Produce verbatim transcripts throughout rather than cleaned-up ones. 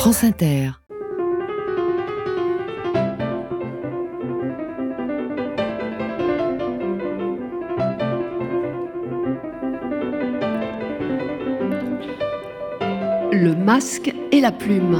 France Inter. Le masque et la plume.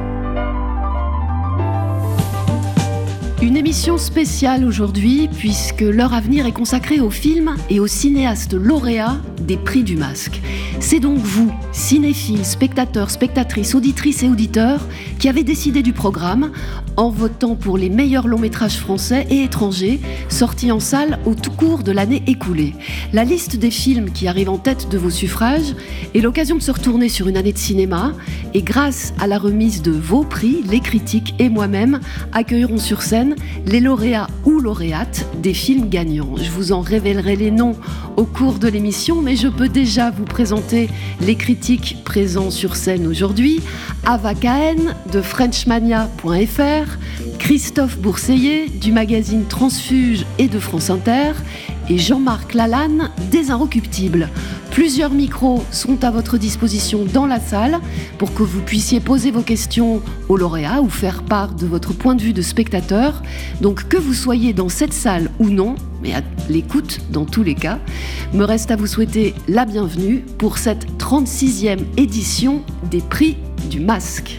Une émission spéciale aujourd'hui puisque l'heure à venir est consacrée aux films et aux cinéastes lauréats des prix du masque. C'est donc vous, cinéphiles, spectateurs, spectatrices, auditrices et auditeurs, qui avez décidé du programme en votant pour les meilleurs longs métrages français et étrangers sortis en salle au tout cours de l'année écoulée. La liste des films qui arrivent en tête de vos suffrages est l'occasion de se retourner sur une année de cinéma et grâce à la remise de vos prix, les critiques et moi-même accueillerons sur scène les lauréats ou lauréates des films gagnants. Je vous en révélerai les noms au cours de l'émission, mais je peux déjà vous présenter les critiques présents sur scène aujourd'hui. Ava Cahen de Frenchmania point F R, Christophe Bourseiller du magazine Transfuge et de France Inter et Jean-Marc Lalanne des Inrecuptibles. Plusieurs micros sont à votre disposition dans la salle pour que vous puissiez poser vos questions aux lauréats ou faire part de votre point de vue de spectateur. Donc que vous soyez dans cette salle ou non, mais à l'écoute dans tous les cas, me reste à vous souhaiter la bienvenue pour cette trente-sixième édition des Prix du Masque.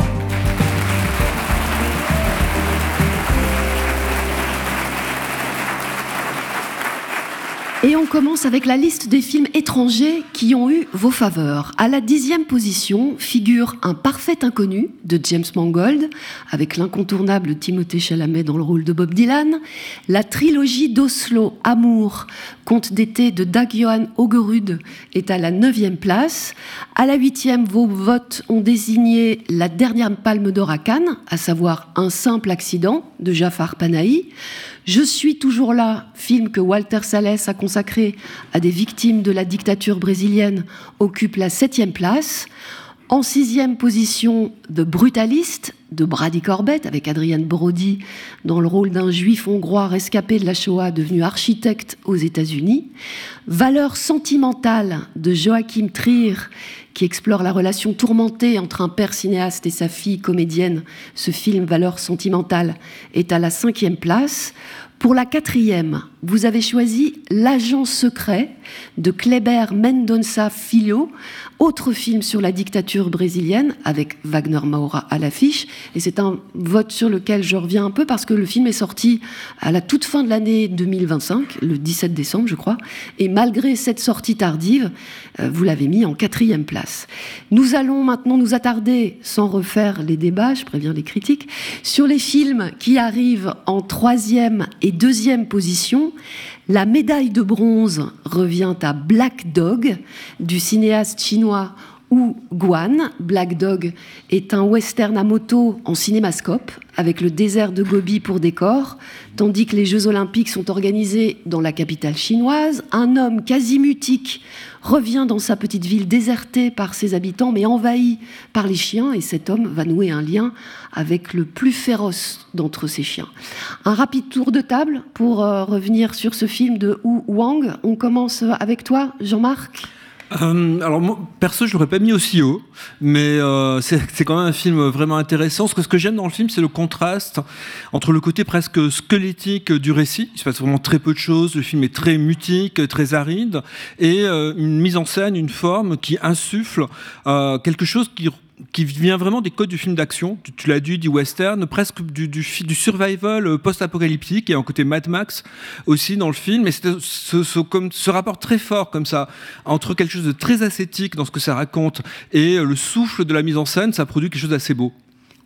Et on commence avec la liste des films étrangers qui ont eu vos faveurs. À la dixième position figure Un parfait inconnu de James Mangold, avec l'incontournable Timothée Chalamet dans le rôle de Bob Dylan. La trilogie d'Oslo, Amour, conte d'été de Dag Johan Ågerud est à la neuvième place. À la huitième, vos votes ont désigné la dernière palme d'or à Cannes, à savoir Un simple accident de Jafar Panahi. Je suis toujours là, film que Walter Salles a consacré à des victimes de la dictature brésilienne, occupe la septième place. En sixième position, The Brutalist de Brady Corbett, avec Adrian Brody dans le rôle d'un juif hongrois rescapé de la Shoah devenu architecte aux États-Unis. Valeurs sentimentales de Joachim Trier, qui explore la relation tourmentée entre un père cinéaste et sa fille comédienne. Ce film, Valeurs sentimentales, est à la cinquième place. Pour la quatrième, vous avez choisi L'agent secret de Kleber Mendonça Filho, autre film sur la dictature brésilienne avec Wagner Moura à l'affiche. Et c'est un vote sur lequel je reviens un peu parce que le film est sorti à la toute fin de l'année deux mille vingt-cinq, le dix-sept décembre je crois. Et malgré cette sortie tardive, vous l'avez mis en quatrième place. Nous allons maintenant nous attarder, sans refaire les débats, je préviens les critiques, sur les films qui arrivent en troisième et deuxième position. La médaille de bronze revient à Black Dog du cinéaste chinois Wu Guan. Black Dog est un western à moto en cinémascope avec le désert de Gobi pour décor, tandis que les Jeux Olympiques sont organisés dans la capitale chinoise. Un homme quasi mutique revient dans sa petite ville désertée par ses habitants mais envahie par les chiens, et cet homme va nouer un lien avec le plus féroce d'entre ces chiens. Un rapide tour de table pour euh, revenir sur ce film de Wu Wang. On commence avec toi, Jean-Marc. Euh, alors moi, perso, je l'aurais pas mis aussi haut, mais euh, c'est, c'est quand même un film vraiment intéressant. Ce que, ce que j'aime dans le film, c'est le contraste entre le côté presque squelettique du récit. Il se passe vraiment très peu de choses. Le film est très mutique, très aride, et euh, une mise en scène, une forme qui insuffle euh, quelque chose qui qui vient vraiment des codes du film d'action, tu, tu l'as dit, du western, presque du, du, du survival post-apocalyptique, et un côté Mad Max aussi dans le film, et c'est ce, ce, comme, ce rapport très fort comme ça, entre quelque chose de très ascétique dans ce que ça raconte, et le souffle de la mise en scène, ça produit quelque chose d'assez beau. Ava ?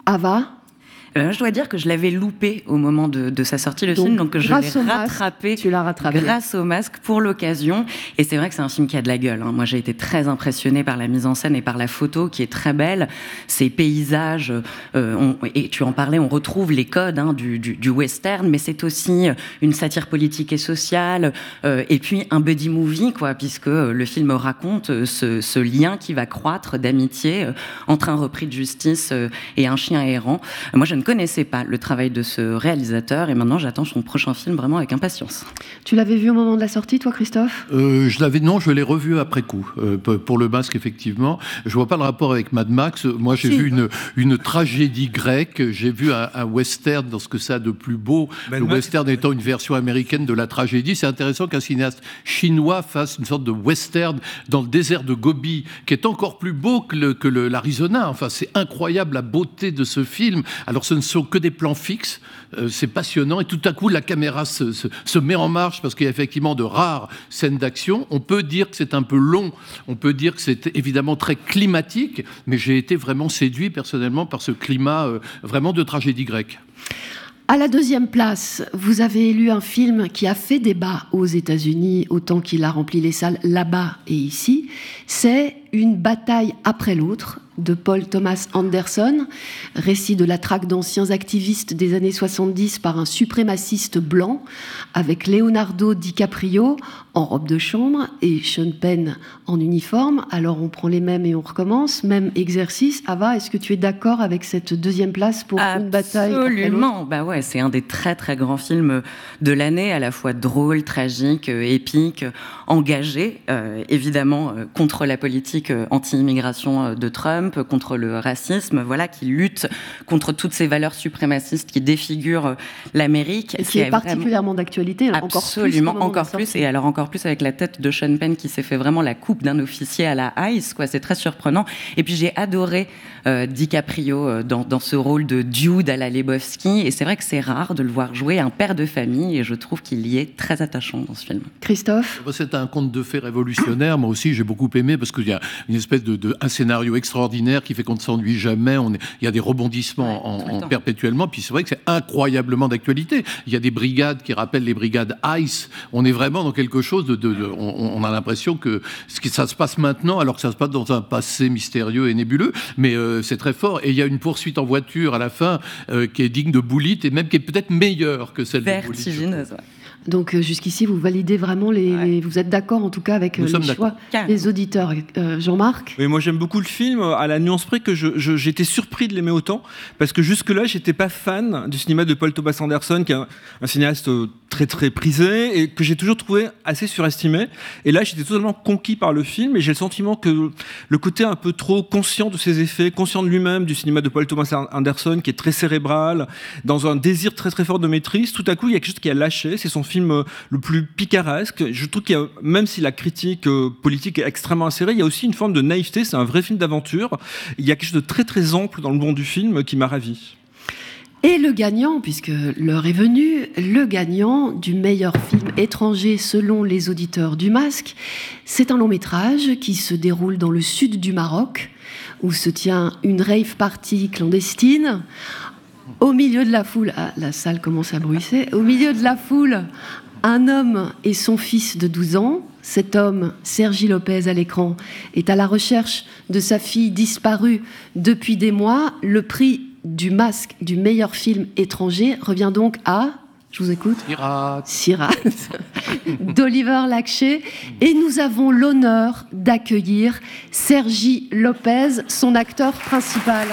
Euh, je dois dire que je l'avais loupé au moment de, de sa sortie, le donc, film, donc je l'ai rattrapé, tu l'as rattrapé grâce au masque pour l'occasion. Et c'est vrai que c'est un film qui a de la gueule, hein. Moi, j'ai été très impressionnée par la mise en scène et par la photo qui est très belle. Ces paysages, euh, on, et tu en parlais, on retrouve les codes hein, du, du, du western, mais c'est aussi une satire politique et sociale, euh, et puis un buddy movie, quoi, puisque le film raconte ce, ce lien qui va croître d'amitié entre un repris de justice et un chien errant. Moi, je ne connaissais pas le travail de ce réalisateur et maintenant j'attends son prochain film vraiment avec impatience. Tu l'avais vu au moment de la sortie, toi, Christophe ? euh, Je l'avais, non, je l'ai revu après coup. Euh, pour le Masque, effectivement. Je vois pas le rapport avec Mad Max. Moi, j'ai si. vu une, une tragédie grecque. J'ai vu un, un western dans ce que ça a de plus beau. Ben le western étant une version américaine de la tragédie. C'est intéressant qu'un cinéaste chinois fasse une sorte de western dans le désert de Gobi, qui est encore plus beau que, le, que le, l'Arizona. Enfin, c'est incroyable la beauté de ce film. Alors, ce ne sont que des plans fixes. Euh, c'est passionnant. Et tout à coup, la caméra se, se, se met en marche parce qu'il y a effectivement de rares scènes d'action. On peut dire que c'est un peu long. On peut dire que c'est évidemment très climatique. Mais j'ai été vraiment séduit personnellement par ce climat euh, vraiment de tragédie grecque. À la deuxième place, vous avez élu un film qui a fait débat aux États-Unis autant qu'il a rempli les salles là-bas et ici. C'est Une bataille après l'autre de Paul Thomas Anderson, récit de la traque d'anciens activistes des années soixante-dix par un suprémaciste blanc, avec Leonardo DiCaprio en robe de chambre et Sean Penn en uniforme. Alors on prend les mêmes et on recommence, même exercice. Ava, est-ce que tu es d'accord avec cette deuxième place pour Absolument. Une bataille après l'autre ? Absolument, bah ouais, c'est un des très très grands films de l'année, à la fois drôle, tragique, euh, épique, engagé, euh, évidemment euh, contre la politique euh, anti-immigration euh, de Trump, contre le racisme, voilà, qui lutte contre toutes ces valeurs suprémacistes qui défigurent euh, l'Amérique. Et qui est, est particulièrement vraiment... d'actualité, alors absolument, encore plus, encore plus, et alors encore plus avec la tête de Sean Penn qui s'est fait vraiment la coupe d'un officier à la Ice, quoi. C'est très surprenant. Et puis j'ai adoré euh, DiCaprio euh, dans, dans ce rôle de dude à la Lebowski, et c'est vrai que c'est rare de le voir jouer un père de famille, et je trouve qu'il y est très attachant dans ce film. Christophe ? C'est un conte de fées révolutionnaire. Moi aussi, j'ai beaucoup aimé parce qu'il y a une espèce de, de un scénario extraordinaire qui fait qu'on ne s'ennuie jamais. On est, il y a des rebondissements en, en perpétuellement. Puis c'est vrai que c'est incroyablement d'actualité. Il y a des brigades qui rappellent les brigades ICE. On est vraiment dans quelque chose de, de, de on, on a l'impression que ça se passe maintenant, alors que ça se passe dans un passé mystérieux et nébuleux. Mais euh, c'est très fort. Et il y a une poursuite en voiture à la fin euh, qui est digne de Bullitt et même qui est peut-être meilleure que celle de Bullitt. Vertigineuse, ouais. Donc euh, jusqu'ici, vous validez vraiment les, ouais. les... Vous êtes d'accord en tout cas avec euh, les choix des auditeurs. Euh, Jean-Marc ? Oui, moi j'aime beaucoup le film, à la nuance près que je, je, j'étais surpris de l'aimer autant, parce que jusque-là, j'étais pas fan du cinéma de Paul Thomas Anderson, qui est un, un cinéaste très très prisé, et que j'ai toujours trouvé assez surestimé. Et là, j'étais totalement conquis par le film, et j'ai le sentiment que le côté un peu trop conscient de ses effets, conscient de lui-même, du cinéma de Paul Thomas Anderson, qui est très cérébral, dans un désir très très fort de maîtrise, tout à coup, il y a quelque chose qui a lâché, c'est son film le plus picaresque. Je trouve qu'il y a, même si la critique euh, politique est extrêmement insérée, il y a aussi une forme de naïveté, c'est un vrai film d'aventure. Il y a quelque chose de très très ample dans le bon du film qui m'a ravi. Et le gagnant, puisque l'heure est venue, le gagnant du meilleur film étranger selon les auditeurs du Masque, c'est un long métrage qui se déroule dans le sud du Maroc, où se tient une rave party clandestine. Au milieu de la foule, ah, la salle commence à bruisser, au milieu de la foule, un homme et son fils de douze ans. Cet homme, Sergi Lopez à l'écran, est à la recherche de sa fille disparue depuis des mois. Le prix du Masque du meilleur film étranger revient donc à... Je vous écoute. Sirat. Sirat, d'Oliver Lakshay. Et nous avons l'honneur d'accueillir Sergi Lopez, son acteur principal.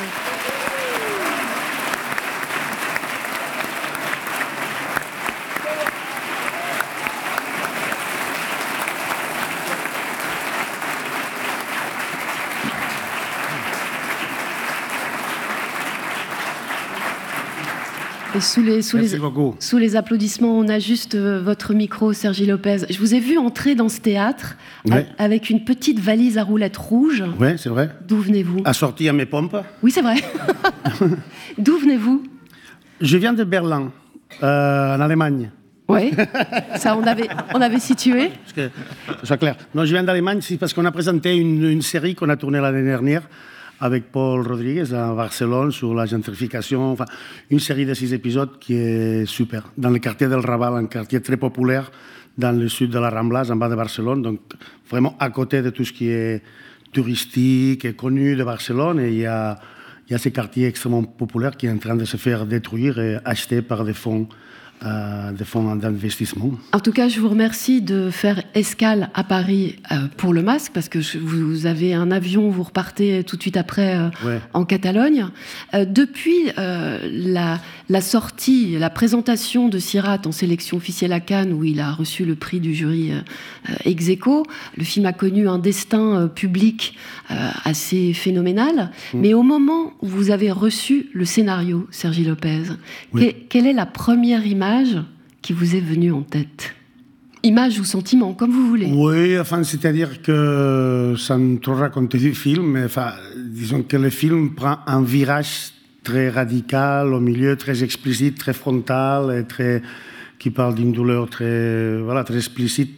Et sous les, sous, les, sous les applaudissements, on a juste euh, votre micro, Sergi Lopez. Je vous ai vu entrer dans ce théâtre ouais. a, avec une petite valise à roulettes rouges. Oui, c'est vrai. D'où venez-vous ? Assortie à mes pompes. Oui, c'est vrai. D'où venez-vous ? Je viens de Berlin, euh, en Allemagne. Oui, ça on avait, on avait situé. Parce que, que soit clair. Non, je viens d'Allemagne, c'est parce qu'on a présenté une, une série qu'on a tournée l'année dernière avec Paul Rodriguez à Barcelone sur la gentrification, enfin, une série de six épisodes qui est super. Dans le quartier del Raval, un quartier très populaire dans le sud de la Ramblas, en bas de Barcelone, donc vraiment à côté de tout ce qui est touristique et connu de Barcelone. Et il y a, il y a ce quartier extrêmement populaire qui est en train de se faire détruire et acheter par des fonds euh, de fonds d'investissement. En tout cas, je vous remercie de faire escale à Paris euh, pour le masque, parce que je, vous avez un avion, vous repartez tout de suite après euh, ouais. en Catalogne. Euh, depuis euh, la, la sortie, la présentation de Sirat en sélection officielle à Cannes, où il a reçu le prix du jury euh, ex aequo, le film a connu un destin euh, public euh, assez phénoménal. Mmh. Mais au moment où vous avez reçu le scénario, Sergi Lopez, oui. que, quelle est la première image qui vous est venue en tête? Image ou sentiment, comme vous voulez. Oui, enfin, c'est-à-dire que, sans trop raconter du film, mais, enfin, disons que le film prend un virage très radical au milieu, très explicite, très frontal, et très, qui parle d'une douleur très, voilà, très explicite.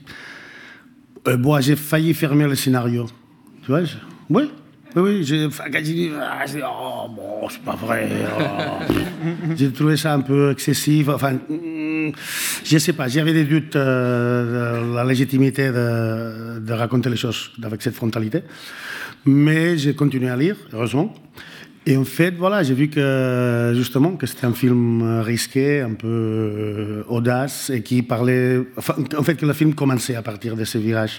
Euh, bon, j'ai failli fermer le scénario. Tu vois, je... oui. Oui, oui, j'ai, enfin, quand j'ai dit, ah, j'ai dit, oh, bon, c'est pas vrai. Oh. J'ai trouvé ça un peu excessif. Enfin, mm, je sais pas, j'avais des doutes euh, de la légitimité de, de raconter les choses avec cette frontalité. Mais j'ai continué à lire, heureusement. Et en fait, voilà, j'ai vu que, justement, que c'était un film risqué, un peu euh, audace, et qui parlait... Enfin, en fait, que le film commençait à partir de ce virage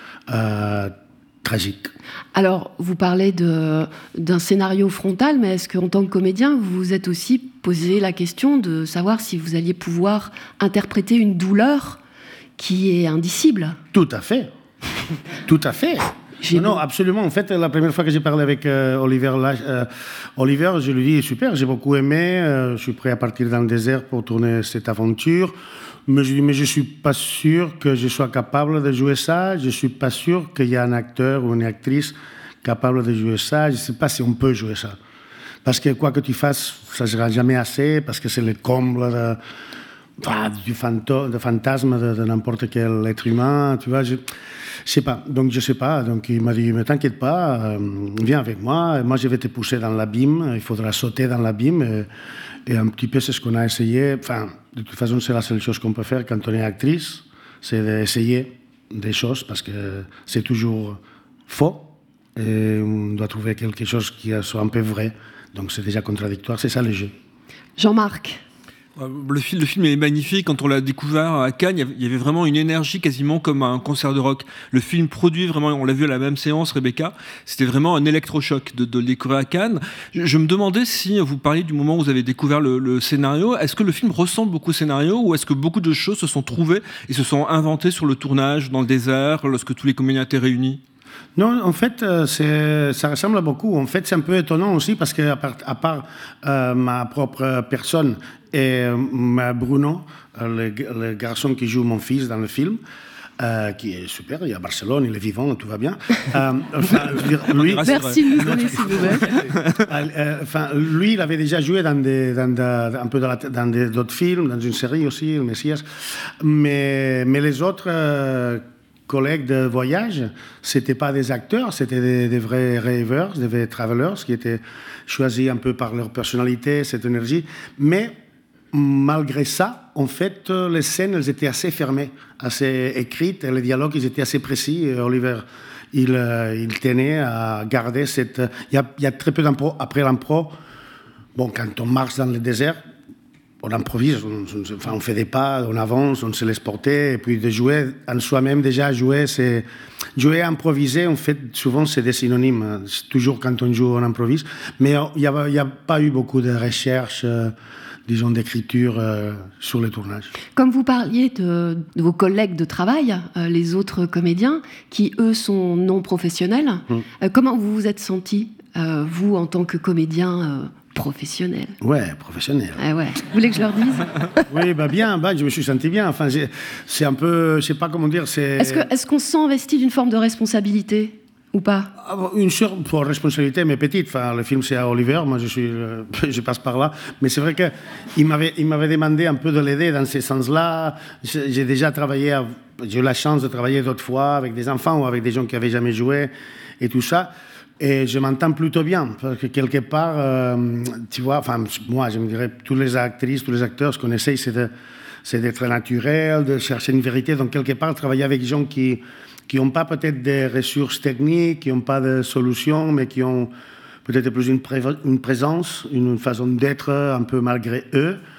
euh, tragique. Alors, vous parlez de, d'un scénario frontal, mais est-ce qu'en tant que comédien, vous vous êtes aussi posé la question de savoir si vous alliez pouvoir interpréter une douleur qui est indicible? Tout à fait. Tout à fait. Non, non, absolument. En fait, la première fois que j'ai parlé avec euh, Oliver, là, euh, Oliver, je lui dis, super, j'ai beaucoup aimé, euh, je suis prêt à partir dans le désert pour tourner cette aventure. Mais je dis, mais je ne suis pas sûr que je sois capable de jouer ça. Je ne suis pas sûr qu'il y ait un acteur ou une actrice capable de jouer ça. Je ne sais pas si on peut jouer ça. Parce que quoi que tu fasses, ça ne sera jamais assez, parce que c'est le comble de, bah, du fanto, de fantasme de, de n'importe quel être humain. Tu vois, je ne sais pas. Donc, je ne sais pas. Donc, il m'a dit, mais t'inquiète pas, euh, viens avec moi. Moi, je vais te pousser dans l'abîme. Il faudra sauter dans l'abîme. Et, et un petit peu, c'est ce qu'on a essayé. Enfin, de toute façon, c'est la seule chose qu'on peut faire quand on est actrice, c'est d'essayer des choses, parce que c'est toujours faux, et on doit trouver quelque chose qui soit un peu vrai. Donc c'est déjà contradictoire, c'est ça le jeu. Jean-Marc. Le film, le film est magnifique. Quand on l'a découvert à Cannes, il y avait vraiment une énergie quasiment comme un concert de rock. Le film produit vraiment, on l'a vu à la même séance, Rebecca, c'était vraiment un électrochoc de, de le découvrir à Cannes. Je, je me demandais si vous parliez du moment où vous avez découvert le, le scénario, est-ce que le film ressemble beaucoup au scénario, ou est-ce que beaucoup de choses se sont trouvées et se sont inventées sur le tournage, dans le désert, lorsque tous les comédiens étaient réunis? Non, en fait, c'est, ça ressemble à beaucoup. En fait, c'est un peu étonnant aussi parce qu'à part, à part euh, ma propre personne et euh, Bruno, le, le garçon qui joue mon fils dans le film, euh, qui est super, il est à Barcelone, il est vivant, tout va bien. Euh, enfin, je veux dire, lui, merci de nous donner ces nouvelles. Enfin, lui, il avait déjà joué dans, des, dans, de, un peu dans, la, dans des, d'autres films, dans une série aussi, Le Messias. Mais, mais les autres... Euh, collègues de voyage, ce n'étaient pas des acteurs, c'était des, des vrais rêveurs, des vrais travelers qui étaient choisis un peu par leur personnalité, cette énergie. Mais malgré ça, en fait, les scènes, elles étaient assez fermées, assez écrites, et les dialogues, ils étaient assez précis. Et Oliver, il, il tenait à garder cette... Il y a, il y a très peu d'impro. Après l'impro, bon, quand on marche dans le désert, on improvise, on, on, enfin, on fait des pas, on avance, on se laisse porter, et puis de jouer en soi-même, déjà jouer, c'est... Jouer, improviser, en fait, souvent c'est des synonymes. C'est toujours quand on joue, on improvise. Mais il n'y a, a pas eu beaucoup de recherche, euh, disons, d'écriture euh, sur le tournage. Comme vous parliez de, de vos collègues de travail, euh, les autres comédiens, qui eux sont non professionnels, mmh. euh, comment vous vous êtes senti, euh, vous, en tant que comédien euh, professionnel? Ouais, professionnel. Ah ouais. Vous voulez que je leur dise? Oui, bah bien, bah, je me suis senti bien. Enfin, c'est un peu, je sais pas comment dire. C'est... Est-ce, que, est-ce qu'on se sent investi d'une forme de responsabilité ou pas? Une sorte de responsabilité, mais petite. Enfin, le film, c'est à Oliver. Moi, je, suis, je passe par là. Mais c'est vrai qu'il m'avait, il m'avait demandé un peu de l'aider dans ce sens-là. J'ai déjà travaillé, à, j'ai eu la chance de travailler d'autres fois avec des enfants ou avec des gens qui n'avaient jamais joué et tout ça. Et je m'entends plutôt bien, parce que quelque part, euh, tu vois, enfin, moi, je me dirais, toutes les actrices, tous les acteurs, ce qu'on essaye, c'est, de, c'est d'être naturel, de chercher une vérité. Donc, quelque part, travailler avec des gens qui qui n'ont pas peut-être des ressources techniques, qui n'ont pas de solutions, mais qui ont peut-être plus une, pré- une présence, une façon d'être un peu malgré eux.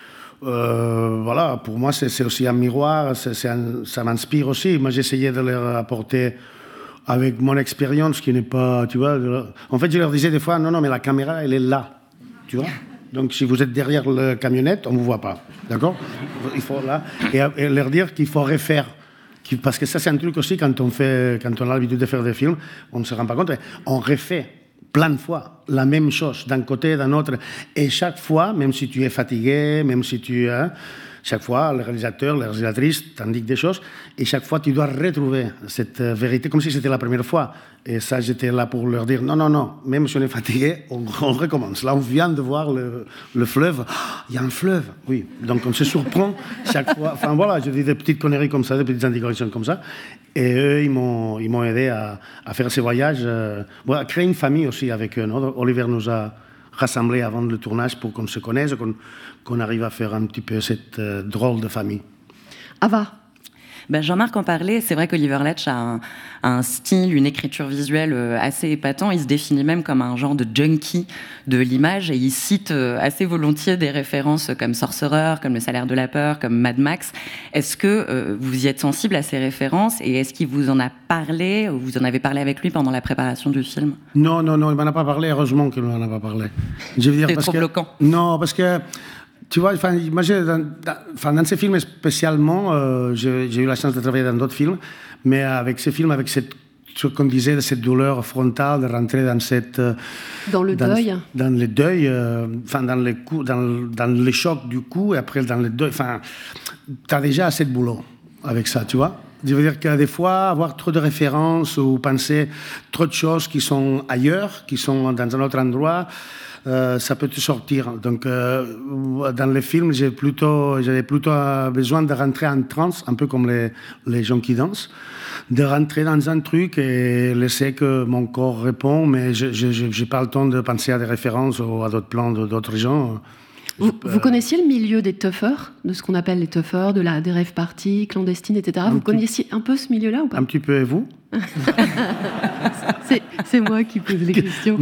euh, voilà, pour moi, c'est, c'est aussi un miroir, c'est, c'est un, ça m'inspire aussi. Moi, j'essayais de leur apporter avec mon expérience qui n'est pas, tu vois. En fait, je leur disais des fois, non, non, mais la caméra, elle est là, tu vois. Donc, si vous êtes derrière la camionnette, on ne vous voit pas, d'accord? Il faut là, et, et leur dire qu'il faut refaire. Parce que ça, c'est un truc aussi, quand on, fait, quand on a l'habitude de faire des films, on ne se rend pas compte, on refait plein de fois la même chose, d'un côté et d'un autre. Et chaque fois, même si tu es fatigué, même si tu... Hein, chaque fois, le réalisateur, la réalisatrice t'indique des choses, et chaque fois, tu dois retrouver cette vérité, comme si c'était la première fois. Et ça, j'étais là pour leur dire, non, non, non, même si on est fatigué, on, on recommence. Là, on vient de voir le, le fleuve. Il oh, y a un fleuve, oui. Donc, on se surprend chaque fois. Enfin, voilà, je dis des petites conneries comme ça, des petites indications comme ça. Et eux, ils m'ont, ils m'ont aidé à, à faire ces voyages, euh, bon, à créer une famille aussi avec eux. Non? Oliver nous a rassemblés avant le tournage pour qu'on se connaisse, qu'on, qu'on arrive à faire un petit peu cette euh, drôle de famille. Ava. Ben Jean-Marc en parlait, c'est vrai qu'Oliver Ledge a un, un style, une écriture visuelle assez épatant. Il se définit même comme un genre de junkie de l'image et il cite assez volontiers des références comme Sorcerer, comme Le Salaire de la Peur, comme Mad Max. Est-ce que euh, vous y êtes sensible à ces références et est-ce qu'il vous en a parlé ou vous en avez parlé avec lui pendant la préparation du film? Non, non, non, il m'en a pas parlé. Heureusement qu'il m'en a pas parlé. Je veux dire, c'est parce trop que, bloquant. Non, parce que tu vois, enfin, moi, dans, dans, dans ces films spécialement, euh, j'ai, j'ai eu la chance de travailler dans d'autres films, mais avec ces films, avec cette, ce qu'on disait, de cette douleur frontale, de rentrer dans cette... Dans le dans, deuil. Dans le deuil, euh, enfin, dans les coups, dans, dans les chocs du coup, et après dans le deuil, enfin, tu as déjà assez de boulot avec ça, tu vois. Je veux dire que des fois, avoir trop de références ou penser trop de choses qui sont ailleurs, qui sont dans un autre endroit, Euh, ça peut te sortir. Donc, euh, dans les films, j'ai plutôt, j'avais plutôt besoin de rentrer en transe, un peu comme les, les gens qui dansent, de rentrer dans un truc et laisser que mon corps répond, mais je n'ai pas le temps de penser à des références ou à d'autres plans d'autres gens. Vous, vous connaissiez le milieu des toughers, de ce qu'on appelle les toughers, de la, des rave parties clandestines, et cetera. Un vous connaissiez un peu ce milieu-là ou pas? Un petit peu, et vous? c'est, c'est moi qui pose les questions.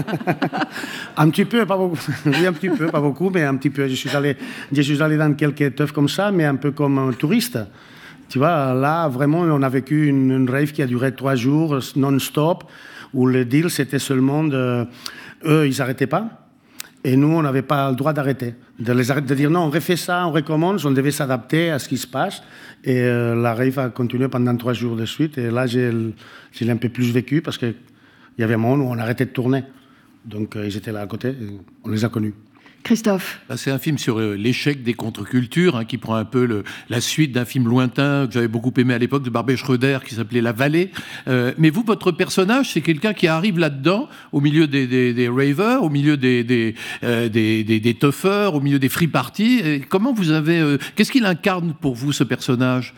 Un petit peu, pas beaucoup. Oui, un petit peu, pas beaucoup, mais un petit peu. Je suis allé, je suis allé dans quelques teufs comme ça, mais un peu comme un touriste. Tu vois, là, vraiment, on a vécu une, une rave qui a duré trois jours, non-stop, où le deal, c'était seulement de... Eux, ils n'arrêtaient pas. Et nous, on n'avait pas le droit d'arrêter. De, les arrêter, de dire non, on refait ça, on recommence, on devait s'adapter à ce qui se passe. Et euh, la rave a continué pendant trois jours de suite. Et là, j'ai, j'ai un peu plus vécu parce qu'il y avait un moment où on arrêtait de tourner. Donc, euh, ils étaient là à côté, on les a connus. Christophe. Là, c'est un film sur euh, l'échec des contre-cultures, hein, qui prend un peu le, la suite d'un film lointain que j'avais beaucoup aimé à l'époque de Barbet Schroeder qui s'appelait La Vallée. Euh, mais vous, votre personnage, c'est quelqu'un qui arrive là-dedans, au milieu des, des, des ravers, au milieu des, des, euh, des, des, des toughers, au milieu des free parties. Et comment vous avez... Euh, qu'est-ce qu'il incarne pour vous, ce personnage?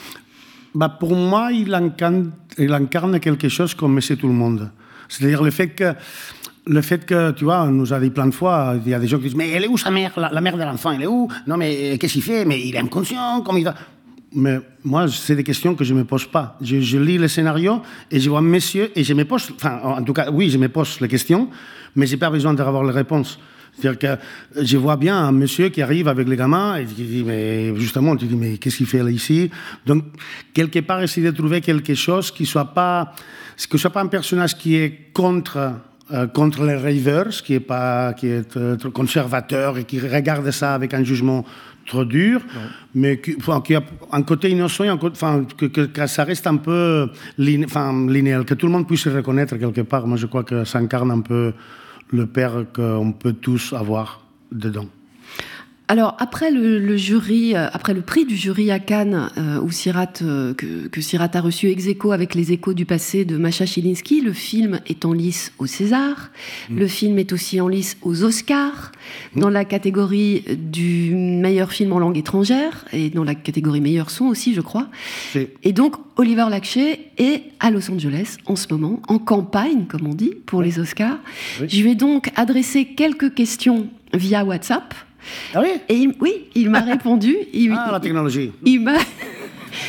Bah, pour moi, il incarne, il incarne quelque chose comme Monsieur Tout le Monde. C'est-à-dire le fait que... Le fait que, tu vois, on nous a dit plein de fois, il y a des gens qui disent « Mais elle est où sa mère, la, la mère de l'enfant, elle est où? Non, mais qu'est-ce qu'il fait? Mais il est inconscient, comment il va... » Mais moi, c'est des questions que je ne me pose pas. Je, je lis le scénario et je vois monsieur et je me pose... Enfin, en tout cas, oui, je me pose les questions, mais je n'ai pas besoin d'avoir les réponses. C'est-à-dire que je vois bien un monsieur qui arrive avec les gamins et qui dit, mais justement, tu dis, mais qu'est-ce qu'il fait là ici? Donc, quelque part, essayer de trouver quelque chose qui ne soit pas, que soit pas un personnage qui est contre... Euh, contre les ravers, qui est, pas, qui est euh, trop conservateur et qui regarde ça avec un jugement trop dur, non. mais qui, enfin, qui a un côté innocent, un côté, enfin, que, que, que ça reste un peu liné, enfin, linéaire, que tout le monde puisse se reconnaître quelque part. Moi, je crois que ça incarne un peu le père qu'on peut tous avoir dedans. Alors, après le, le jury, euh, après le prix du jury à Cannes, euh, où Sirat, euh, que, que Sirat a reçu ex aequo avec Les échos du passé de Masha Chilinski, le film est en lice au César. Mmh. Le film est aussi en lice aux Oscars, mmh. dans la catégorie du meilleur film en langue étrangère, et dans la catégorie meilleur son aussi, je crois. C'est... Et donc, Oliver Ledge est à Los Angeles en ce moment, en campagne, comme on dit, pour oui. les Oscars. Oui. Je lui ai donc adressé quelques questions via WhatsApp. Ah oui? Et il, oui, il m'a répondu. Il, ah, la technologie. Il, il, m'a,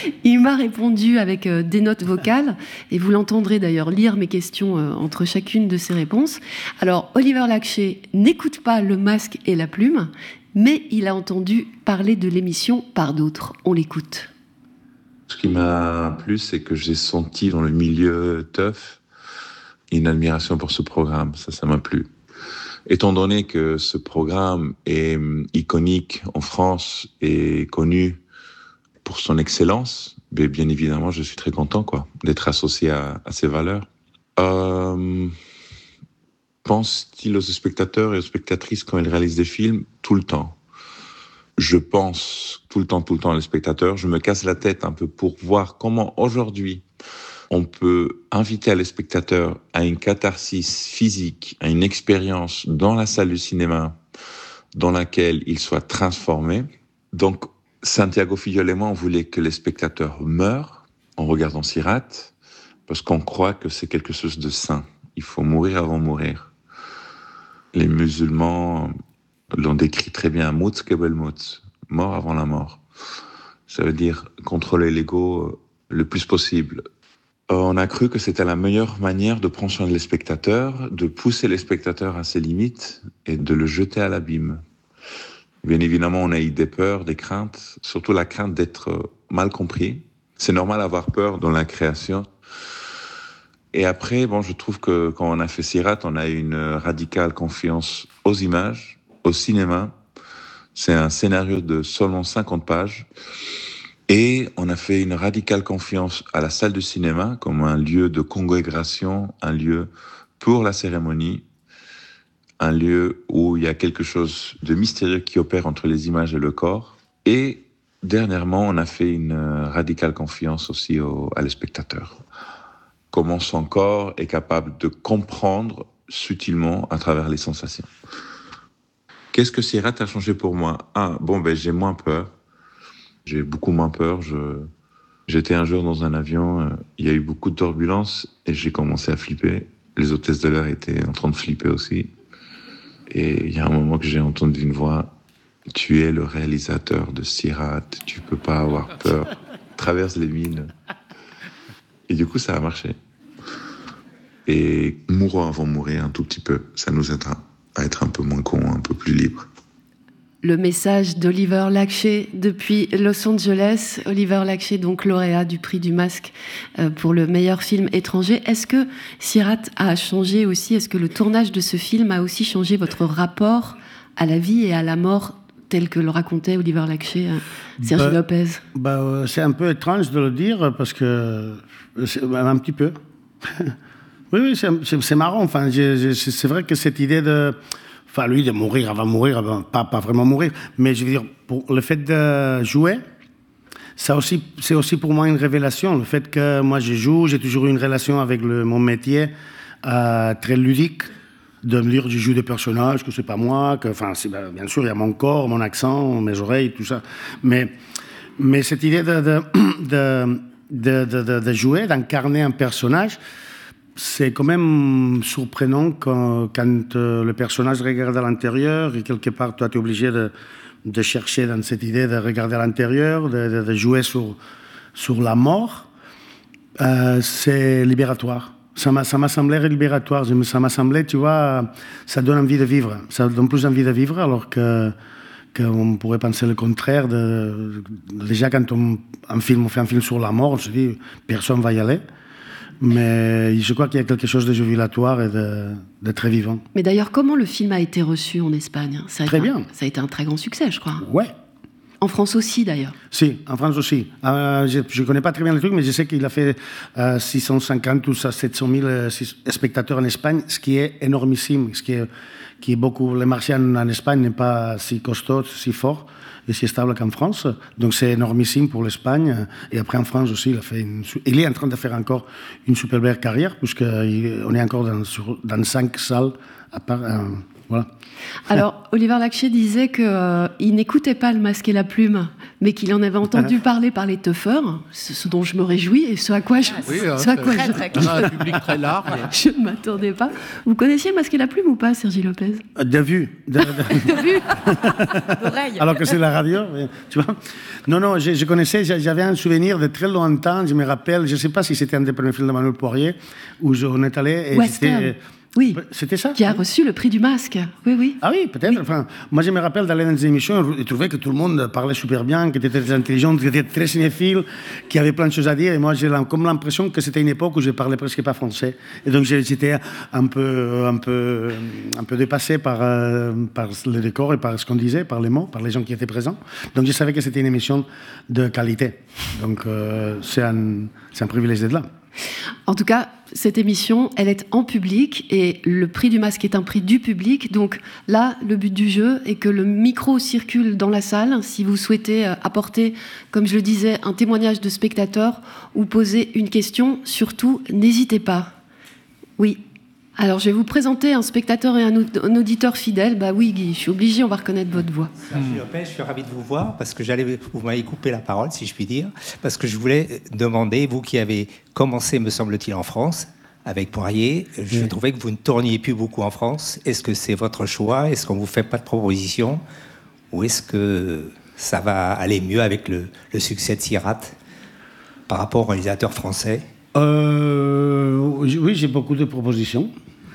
Il m'a répondu avec euh, des notes vocales, et vous l'entendrez d'ailleurs lire mes questions euh, entre chacune de ses réponses. Alors, Oliver Lakshay n'écoute pas Le Masque et la Plume, mais il a entendu parler de l'émission par d'autres. On l'écoute. Ce qui m'a plu, c'est que j'ai senti dans le milieu teuf une admiration pour ce programme. Ça, ça m'a plu. Étant donné que ce programme est iconique en France et connu pour son excellence, mais bien évidemment, je suis très content quoi, d'être associé à, à ces valeurs. Euh, pense-t-il aux spectateurs et aux spectatrices quand ils réalisent des films? Tout le temps. Je pense tout le temps, tout le temps à les spectateurs. Je me casse la tête un peu pour voir comment aujourd'hui on peut inviter les spectateurs à une catharsis physique, à une expérience dans la salle du cinéma dans laquelle ils soient transformés. Donc, Santiago Fillol et moi, on voulait que les spectateurs meurent en regardant Sirat, parce qu'on croit que c'est quelque chose de sain. Il faut mourir avant de mourir. Les musulmans l'ont décrit très bien, Mout Kebel Mout, mort avant la mort. Ça veut dire contrôler l'ego le plus possible. On a cru que c'était la meilleure manière de prendre soin des spectateurs, de pousser les spectateurs à ses limites et de le jeter à l'abîme. Bien évidemment, on a eu des peurs, des craintes, surtout la crainte d'être mal compris. C'est normal d'avoir peur dans la création. Et après, bon, je trouve que quand on a fait Sirat, on a eu une radicale confiance aux images, au cinéma. C'est un scénario de seulement cinquante pages. Et on a fait une radicale confiance à la salle de cinéma comme un lieu de congrégation, un lieu pour la cérémonie, un lieu où il y a quelque chose de mystérieux qui opère entre les images et le corps. Et dernièrement, on a fait une radicale confiance aussi au, à les spectateurs. Comment son corps est capable de comprendre subtilement à travers les sensations. Qu'est-ce que Sirat a changé pour moi? Ah, bon, ben j'ai moins peur. J'ai beaucoup moins peur. Je... J'étais un jour dans un avion, euh, il y a eu beaucoup de turbulences et j'ai commencé à flipper. Les hôtesses de l'air étaient en train de flipper aussi. Et il y a un moment que j'ai entendu une voix « Tu es le réalisateur de Sirat, tu peux pas avoir peur. Traverse les mines. » Et du coup, ça a marché. Et mourons avant de mourir un tout petit peu. Ça nous aidera à être un peu moins cons, un peu plus libres. Le message d'Oliver Lakshay depuis Los Angeles. Oliver Lakshay, donc lauréat du prix du Masque pour le meilleur film étranger. Est-ce que Sirat a changé aussi? Est-ce que le tournage de ce film a aussi changé votre rapport à la vie et à la mort tel que le racontait Oliver Lakshay, Sergi bah, Lopez? bah, C'est un peu étrange de le dire parce que c'est un petit peu. oui, oui, c'est, c'est, c'est marrant. Enfin, j'ai, j'ai, c'est vrai que cette idée de Enfin, lui, de mourir avant de mourir, pas, pas vraiment mourir, mais je veux dire, pour le fait de jouer, ça aussi, c'est aussi pour moi une révélation. Le fait que moi, je joue, j'ai toujours eu une relation avec le, mon métier euh, très ludique, de me dire, je joue des personnages, que c'est pas moi, que, enfin, c'est, ben, bien sûr, il y a mon corps, mon accent, mes oreilles, tout ça. Mais, mais cette idée de, de, de, de, de, de, de jouer, d'incarner un personnage, c'est quand même surprenant quand, quand euh, le personnage regarde à l'intérieur et quelque part, toi, tu es obligé de, de chercher dans cette idée de regarder à l'intérieur, de, de, de jouer sur, sur la mort. Euh, c'est libératoire. Ça m'a, ça m'a semblé libératoire. Ça m'a semblé, tu vois, ça donne envie de vivre. Ça donne plus envie de vivre alors que, qu'on pourrait penser le contraire. De, déjà, quand on, un film, on fait un film sur la mort, on se dit, personne ne va y aller. Mais je crois qu'il y a quelque chose de jubilatoire et de, de très vivant. Mais d'ailleurs, comment le film a été reçu en Espagne? Ça a Très été bien. Un, ça a été un très grand succès, je crois. Ouais. En France aussi, d'ailleurs. Si, en France aussi. Euh, je ne connais pas très bien le truc, mais je sais qu'il a fait euh, six cent cinquante ou sept cent mille euh, spectateurs en Espagne, ce qui est énormissime, ce qui est, qui est beaucoup... Le marché en, en Espagne n'est pas si costaud, si fort et si stable qu'en France. Donc c'est énormissime pour l'Espagne. Et après, en France aussi, il a fait une, il est en train de faire encore une super belle carrière, puisqu'on est encore dans, sur, dans cinq salles à part... Euh, voilà. Alors, Oliver Lakshay disait qu'il euh, n'écoutait pas Le Masque et la Plume, mais qu'il en avait entendu parler par les toughers, ce dont je me réjouis et ce à quoi je, oui, ce à quoi très, je, très On a un public très large. je ne m'attendais pas. Vous connaissiez Masquer la plume ou pas, Sergi Lopez? De vue. De, de... De vue. D'oreille. Alors que c'est la radio, tu vois. Non, non, je, je connaissais, j'avais un souvenir de très longtemps, je me rappelle, je ne sais pas si c'était un des premiers films de Manuel Poirier, où on est allé et Western. Oui. C'était ça? Qui a reçu le prix du masque. Oui, oui. Ah oui, peut-être. Oui. Enfin, moi, je me rappelle d'aller dans des émissions et trouver que tout le monde parlait super bien, que était très intelligent, que était très cinéphile, qu'il y avait plein de choses à dire. Et moi, j'ai comme l'impression que c'était une époque où je parlais presque pas français. Et donc, j'étais un peu, un peu, un peu dépassé par, euh, par le décor et par ce qu'on disait, par les mots, par les gens qui étaient présents. Donc, je savais que c'était une émission de qualité. Donc, euh, c'est un, c'est un privilège d'être là. En tout cas, cette émission, elle est en public et le prix du masque est un prix du public. Donc là, le but du jeu est que le micro circule dans la salle. Si vous souhaitez apporter, comme je le disais, un témoignage de spectateur ou poser une question, surtout, n'hésitez pas. Oui. Alors, je vais vous présenter un spectateur et un auditeur fidèle. Bah oui, Guy, je suis obligée, on va reconnaître votre voix. Sergi Lopez, je suis ravi de vous voir parce que j'allais, vous m'avez coupé la parole, si je puis dire, parce que je voulais demander, vous qui avez commencé, me semble-t-il, en France, avec Poirier, je oui. trouvais que vous ne tourniez plus beaucoup en France. Est-ce que c'est votre choix? Est-ce qu'on ne vous fait pas de propositions? Ou est-ce que ça va aller mieux avec le, le succès de Sirat par rapport aux réalisateurs français? euh, Oui, j'ai beaucoup de propositions.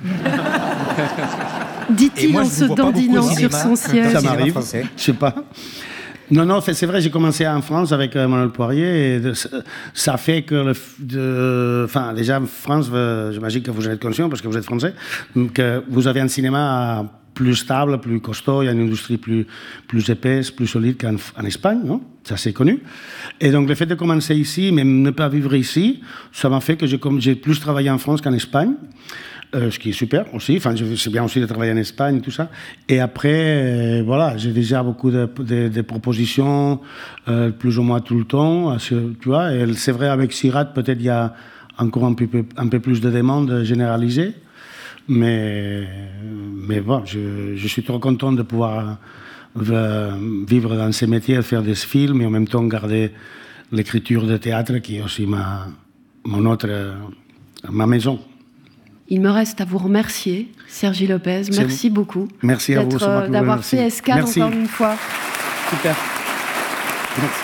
Dit-il en se dandinant sur son siège. Ça m'arrive, je sais pas. Non, non, c'est vrai, j'ai commencé en France avec Manuel Poirier et de, ça fait que, le, de, enfin, déjà en France, j'imagine que vous êtes conscient parce que vous êtes français, que vous avez un cinéma plus stable, plus costaud, il y a une industrie plus, plus épaisse, plus solide qu'en en Espagne, non? Ça c'est connu. Et donc le fait de commencer ici, mais ne pas vivre ici, ça m'a fait que j'ai, j'ai plus travaillé en France qu'en Espagne. Euh, ce qui est super aussi, enfin, c'est bien aussi de travailler en Espagne et tout ça. Et après, euh, voilà, j'ai déjà beaucoup de, de, de propositions, euh, plus ou moins tout le temps, tu vois. Et c'est vrai, avec Sirat, peut-être il y a encore un peu, un peu plus de demandes généralisées. Mais, mais bon, je, je suis trop content de pouvoir euh, vivre dans ces métiers, faire des films et en même temps garder l'écriture de théâtre qui est aussi ma, mon autre, ma maison. Il me reste à vous remercier, Sergi Lopez. Merci beaucoup. Merci à vous. Euh, d'avoir fait Escale encore une fois. Super. Merci.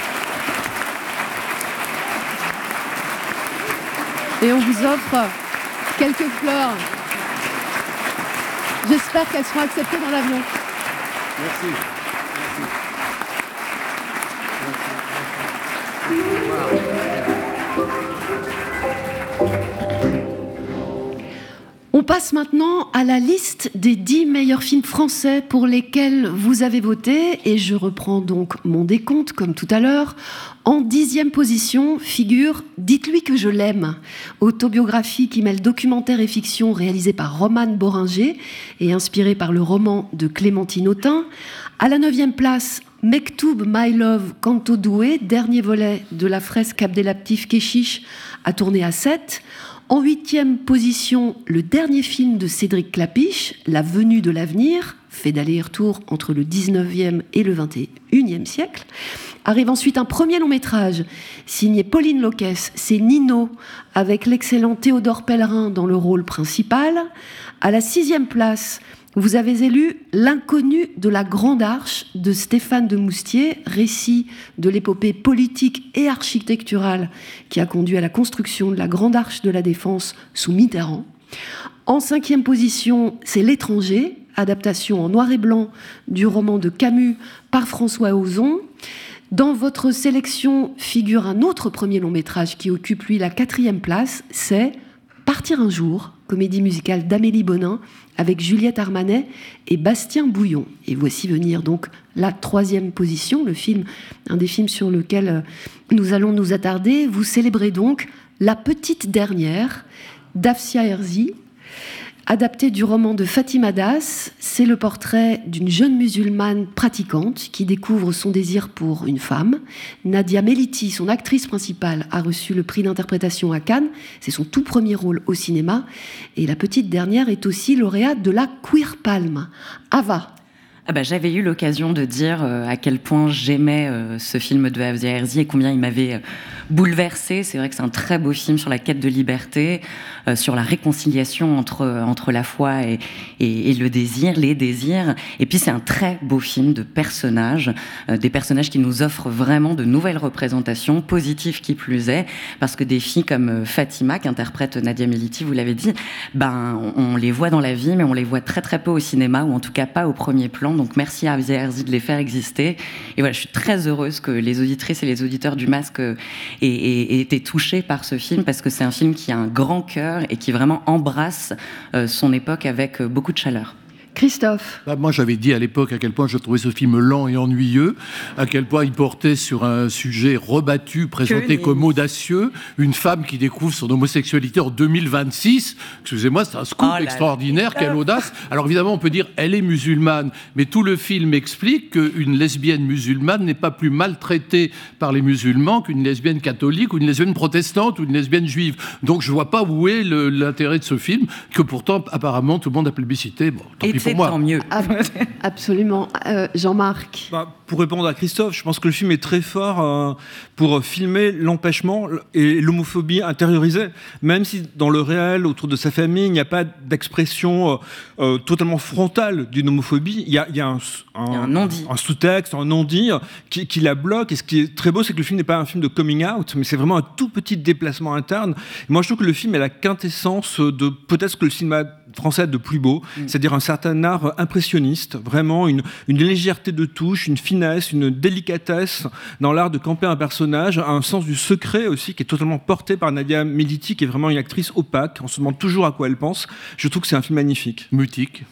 Et on vous offre quelques fleurs. J'espère qu'elles seront acceptées dans l'avion. Merci. Merci. On passe maintenant à la liste des dix meilleurs films français pour lesquels vous avez voté. Et je reprends donc mon décompte, comme tout à l'heure. En dixième position figure « Dites-lui que je l'aime », autobiographie qui mêle documentaire et fiction réalisée par Romane Boringer et inspirée par le roman de Clémentine Autain. À la neuvième place, Mektoub My Love Kanto Doué, dernier volet de la fresque Abdelaptif Keshish, a tourné à sept. En huitième position, le dernier film de Cédric Klapisch, La venue de l'avenir, fait d'aller-retour entre le dix-neuvième et le vingt et unième siècle. Arrive ensuite un premier long-métrage signé Pauline Loquès, c'est Nino, avec l'excellent Théodore Pellerin dans le rôle principal. À la sixième place, vous avez élu L'inconnu de la Grande Arche de Stéphane de Moustier, récit de l'épopée politique et architecturale qui a conduit à la construction de la Grande Arche de la Défense sous Mitterrand. En cinquième position, c'est L'étranger, adaptation en noir et blanc du roman de Camus par François Ozon. Dans votre sélection figure un autre premier long-métrage qui occupe, lui, la quatrième place, c'est Partir un jour, comédie musicale d'Amélie Bonin, avec Juliette Armanet et Bastien Bouillon. Et voici venir donc la troisième position, le film, un des films sur lequel nous allons nous attarder. Vous célébrez donc La petite dernière d'Afsia Herzi, adapté du roman de Fatima Das. C'est le portrait d'une jeune musulmane pratiquante qui découvre son désir pour une femme. Nadia Meliti, son actrice principale, a reçu le prix d'interprétation à Cannes. C'est son tout premier rôle au cinéma. Et la petite dernière est aussi lauréate de la Queer Palm. Ava. Ah bah, j'avais eu l'occasion de dire euh, à quel point j'aimais euh, ce film de Asia Herzi et combien il m'avait euh, bouleversée. C'est vrai que c'est un très beau film sur la quête de liberté, euh, sur la réconciliation entre, entre la foi et, et, et le désir, les désirs. Et puis c'est un très beau film de personnages, euh, des personnages qui nous offrent vraiment de nouvelles représentations, positives qui plus est, parce que des filles comme euh, Fatima, qu'interprète Nadia Militi, vous l'avez dit, ben, on, on les voit dans la vie, mais on les voit très très peu au cinéma, ou en tout cas pas au premier plan. Donc merci à Asia Herzi de les faire exister. Et voilà, je suis très heureuse que les auditrices et les auditeurs du Masque aient, aient, aient été touchés par ce film, parce que c'est un film qui a un grand cœur et qui vraiment embrasse euh, son époque avec euh, beaucoup de chaleur. Christophe. Bah, moi, j'avais dit à l'époque à quel point je trouvais ce film lent et ennuyeux, à quel point il portait sur un sujet rebattu, présenté que comme audacieux, une femme qui découvre son homosexualité en deux mille vingt-six. Excusez-moi, c'est un scoop oh extraordinaire, quelle audace. Alors évidemment, on peut dire elle est musulmane, mais tout le film explique qu'une lesbienne musulmane n'est pas plus maltraitée par les musulmans qu'une lesbienne catholique ou une lesbienne protestante ou une lesbienne juive. Donc je vois pas où est le, l'intérêt de ce film, que pourtant apparemment tout le monde a plébiscité. Bon, tant Et pis c'est pour moi. tant mieux. Absolument. Euh, Jean-Marc. Bah, pour répondre à Christophe, je pense que le film est très fort euh, pour filmer l'empêchement et l'homophobie intériorisée. Même si dans le réel, autour de sa famille, il n'y a pas d'expression euh, euh, totalement frontale d'une homophobie, il y a, il y a un, un, il y a un non-dit. un sous-texte, un non-dit qui, qui la bloque. Et ce qui est très beau, c'est que le film n'est pas un film de coming out, mais c'est vraiment un tout petit déplacement interne. Et moi, je trouve que le film est la quintessence de peut-être ce que le cinéma français a de plus beau, mmh. c'est-à-dire un certain art impressionniste, vraiment une, une légèreté de touche, une finesse, une délicatesse dans l'art de camper un personnage, un sens du secret aussi qui est totalement porté par Nadia Militi, qui est vraiment une actrice opaque, on se demande toujours à quoi elle pense. Je trouve que c'est un film magnifique. Mutique.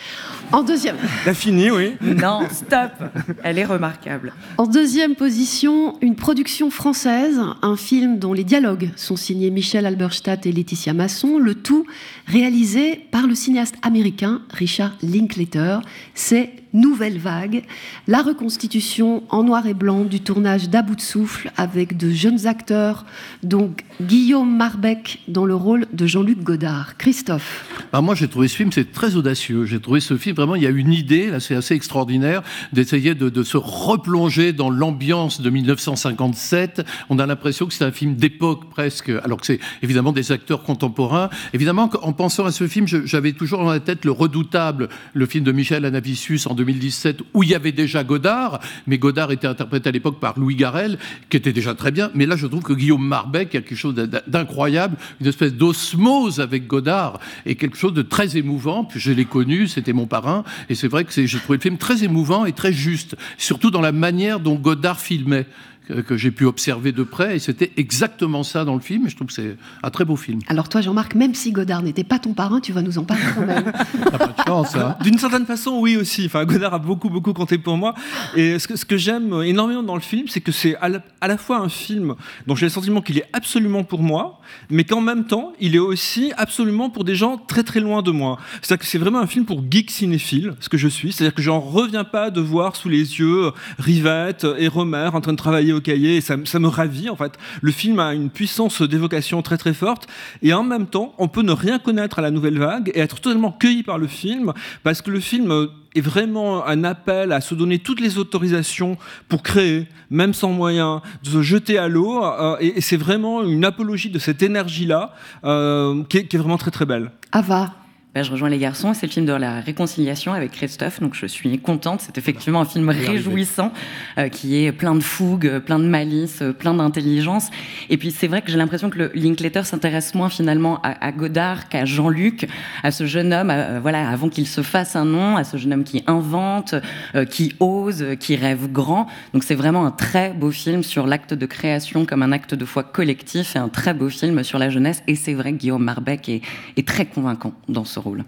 En deuxième... T'as fini, oui. Non, stop. Elle est remarquable. En deuxième position, une production française, un film dont les dialogues sont signés Michel Halberstadt et Laetitia Masson, le tout réalisé par le cinéaste américain Richard Linklater. C'est Nouvelle Vague, la reconstitution en noir et blanc du tournage d'À bout de souffle avec de jeunes acteurs, donc Guillaume Marbeck dans le rôle de Jean-Luc Godard. Christophe. Ah, moi, j'ai trouvé ce film, c'est très audacieux. J'ai trouvé ce film, vraiment, il y a une idée, là, c'est assez extraordinaire, d'essayer de, de se replonger dans l'ambiance de mille neuf cent cinquante-sept. On a l'impression que c'est un film d'époque presque, alors que c'est évidemment des acteurs contemporains. Évidemment, en pensant à ce film, je, j'avais toujours dans la tête Le Redoutable, le film de Michel Hanavicius en deux mille dix-sept, où il y avait déjà Godard, mais Godard était interprété à l'époque par Louis Garrel, qui était déjà très bien. Mais là, je trouve que Guillaume Marbeck a quelque chose d'incroyable, une espèce d'osmose avec Godard, et quelque chose de très émouvant. Puis je l'ai connu, c'était mon parrain, et c'est vrai que c'est, j'ai trouvé le film très émouvant et très juste, surtout dans la manière dont Godard filmait, que j'ai pu observer de près, et c'était exactement ça dans le film, et je trouve que c'est un très beau film. Alors toi, Jean-Marc, même si Godard n'était pas ton parrain, tu vas nous en parler quand même. T'as pas de chance, hein. D'une certaine façon, oui aussi. Enfin, Godard a beaucoup, beaucoup compté pour moi. Et ce que, ce que j'aime énormément dans le film, c'est que c'est à la, à la fois un film dont j'ai le sentiment qu'il est absolument pour moi, mais qu'en même temps, il est aussi absolument pour des gens très, très loin de moi. C'est-à-dire que c'est vraiment un film pour geek cinéphile, ce que je suis. C'est-à-dire que j'en reviens pas de voir sous les yeux Rivette et Romer en train de travailler au cahier, et ça, ça me ravit en fait. Le film a une puissance d'évocation très très forte, et en même temps on peut ne rien connaître à la Nouvelle Vague et être totalement cueilli par le film, parce que le film est vraiment un appel à se donner toutes les autorisations pour créer, même sans moyens, de se jeter à l'eau, euh, et, et c'est vraiment une apologie de cette énergie-là euh, qui, est, qui est vraiment très très belle. Ava. Ben, je rejoins les garçons, c'est le film de la réconciliation avec Christophe, donc je suis contente. C'est effectivement un film réjouissant, euh, qui est plein de fougue, plein de malice, plein d'intelligence. Et puis c'est vrai que j'ai l'impression que le Linklater s'intéresse moins finalement à, à Godard qu'à Jean-Luc, à ce jeune homme, euh, voilà, avant qu'il se fasse un nom, à ce jeune homme qui invente, euh, qui ose, qui rêve grand. Donc c'est vraiment un très beau film sur l'acte de création comme un acte de foi collectif, et un très beau film sur la jeunesse. Et c'est vrai que Guillaume Marbeck est, est très convaincant dans ce rôle.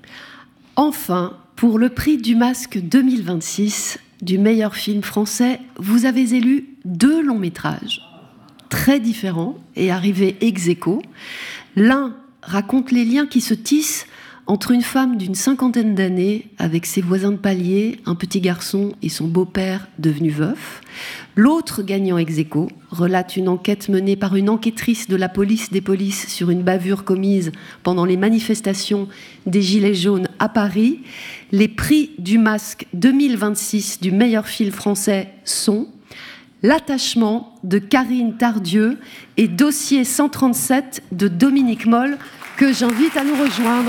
Enfin, pour le prix du Masque deux mille vingt-six du meilleur film français, vous avez élu deux longs métrages très différents et arrivés ex aequo. L'un raconte les liens qui se tissent entre une femme d'une cinquantaine d'années avec ses voisins de palier, un petit garçon et son beau-père devenu veuf. L'autre gagnant ex aequo relate une enquête menée par une enquêtrice de la police des polices sur une bavure commise pendant les manifestations des Gilets jaunes à Paris. Les prix du Masque deux mille vingt-six du meilleur film français sont L'attachement de Karine Tardieu et Dossier cent trente-sept de Dominique Moll, que j'invite à nous rejoindre.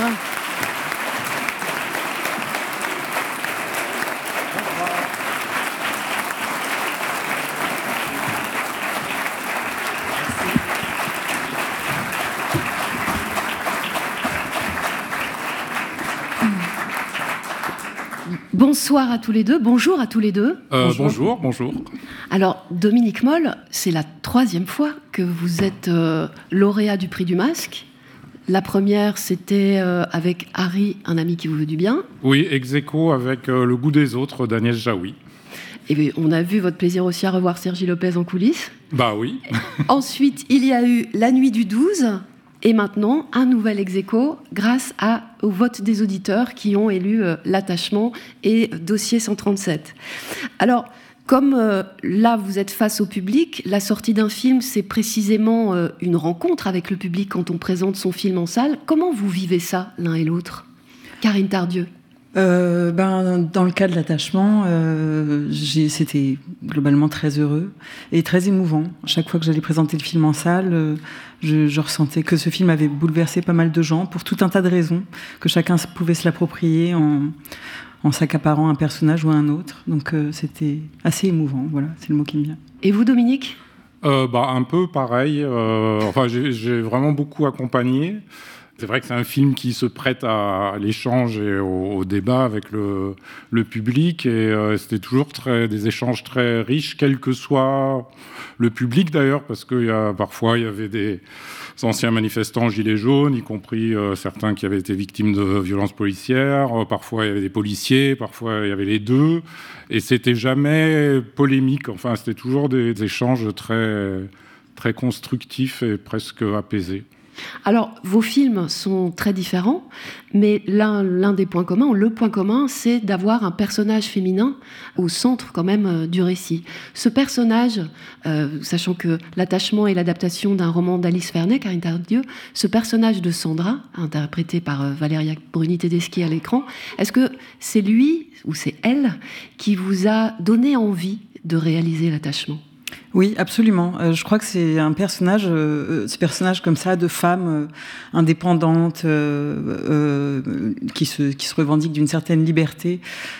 Bonsoir à tous les deux, bonjour à tous les deux. Euh, bonjour, bonjour. Alors, Dominique Moll, c'est la troisième fois que vous êtes euh, lauréat du prix du Masque. La première, c'était euh, avec Harry, un ami qui vous veut du bien. Oui, ex aequo avec euh, Le goût des autres d'Agnès Jaoui. Et bien, on a vu votre plaisir aussi à revoir Sergi Lopez en coulisses. Bah oui. Ensuite, il y a eu La nuit du douze. Et maintenant, un nouvel ex aequo grâce à, au vote des auditeurs qui ont élu euh, L'attachement et Dossier cent trente-sept. Alors, comme euh, là, vous êtes face au public, la sortie d'un film, c'est précisément euh, une rencontre avec le public quand on présente son film en salle. Comment vous vivez ça, l'un et l'autre ? Karine Tardieu. Euh, ben, dans le cas de L'attachement, euh, j'ai, c'était globalement très heureux et très émouvant. Chaque fois que j'allais présenter le film en salle, euh, je, je ressentais que ce film avait bouleversé pas mal de gens pour tout un tas de raisons, que chacun pouvait se l'approprier en, en s'accaparant un personnage ou un autre. Donc euh, c'était assez émouvant, voilà, c'est le mot qui me vient. Et vous, Dominique ? euh, bah, Un peu pareil. Euh, enfin, j'ai, j'ai vraiment beaucoup accompagné. C'est vrai que c'est un film qui se prête à l'échange et au, au débat avec le, le public, et euh, c'était toujours très, des échanges très riches, quel que soit le public d'ailleurs, parce que y a, parfois il y avait des anciens manifestants gilets jaunes, y compris euh, certains qui avaient été victimes de violences policières, euh, parfois il y avait des policiers, parfois il y avait les deux, et c'était jamais polémique, enfin c'était toujours des, des échanges très, très constructifs et presque apaisés. Alors, vos films sont très différents, mais l'un, l'un des points communs, le point commun, c'est d'avoir un personnage féminin au centre quand même du récit. Ce personnage, euh, sachant que L'attachement est l'adaptation d'un roman d'Alice Vernet, Karine Tardieu, ce personnage de Sandra, interprété par euh, Valéria Bruni-Tedeschi à l'écran, est-ce que c'est lui, ou c'est elle, qui vous a donné envie de réaliser L'attachement ? Oui, absolument. Euh, je crois que c'est un personnage, euh, ce personnage comme ça, de femme euh, indépendante, euh, euh, qui se qui se revendique d'une certaine liberté,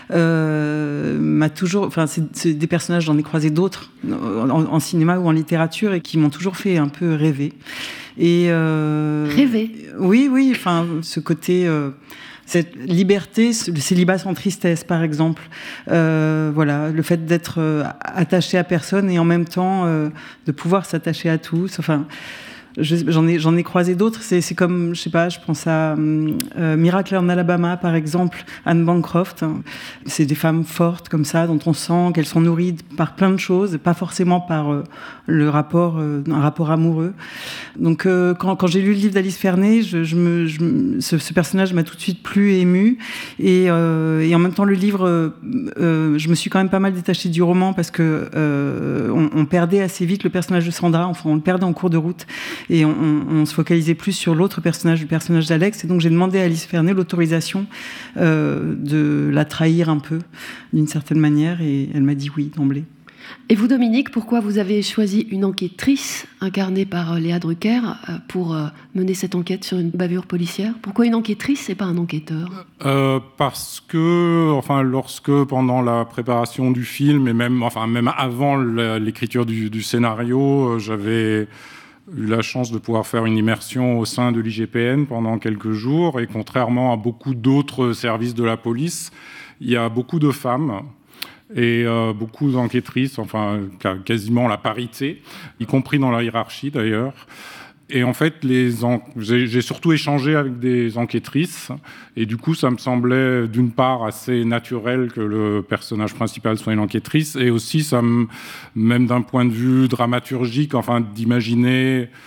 euh, m'a toujours. Enfin, c'est, c'est des personnages, j'en ai croisé d'autres en, en cinéma ou en littérature et qui m'ont toujours fait un peu rêver. Et euh, rêver. Oui, oui. Enfin, ce côté. Euh, Cette liberté, le célibat sans tristesse, par exemple. Euh, voilà, le fait d'être euh, attaché à personne et en même temps euh, de pouvoir s'attacher à tous. Enfin, je, j'en ai, j'en ai croisé d'autres. C'est, c'est comme, je sais pas, je pense à euh, Miracle en Alabama, par exemple, Anne Bancroft. C'est des femmes fortes comme ça, dont on sent qu'elles sont nourries par plein de choses, pas forcément par euh, le rapport, euh, un rapport amoureux. Donc, euh, quand, quand j'ai lu le livre d'Alice Vernet, je, je me, je, ce, ce personnage m'a tout de suite plu et ému. Et, euh, et en même temps, le livre, euh, je me suis quand même pas mal détachée du roman parce que euh, on, on perdait assez vite le personnage de Sandra. Enfin, on le perdait en cours de route. Et on, on, on se focalisait plus sur l'autre personnage, le personnage d'Alex. Et donc, j'ai demandé à Alice Vernet l'autorisation euh, de la trahir un peu, d'une certaine manière. Et elle m'a dit oui, d'emblée. Et vous, Dominique, pourquoi vous avez choisi une enquêtrice incarnée par Léa Drucker pour mener cette enquête sur une bavure policière ? Pourquoi une enquêtrice et pas un enquêteur ? euh, Parce que, enfin, lorsque pendant la préparation du film et même, enfin, même avant l'écriture du, du scénario, j'avais eu la chance de pouvoir faire une immersion au sein de l'I G P N pendant quelques jours, et contrairement à beaucoup d'autres services de la police, il y a beaucoup de femmes. Et euh, beaucoup d'enquêtrices, enfin quasiment la parité, y compris dans la hiérarchie d'ailleurs. Et en fait, les en... j'ai, j'ai surtout échangé avec des enquêtrices, et du coup, ça me semblait d'une part assez naturel que le personnage principal soit une enquêtrice, et aussi, ça me... même d'un point de vue dramaturgique, enfin d'imaginer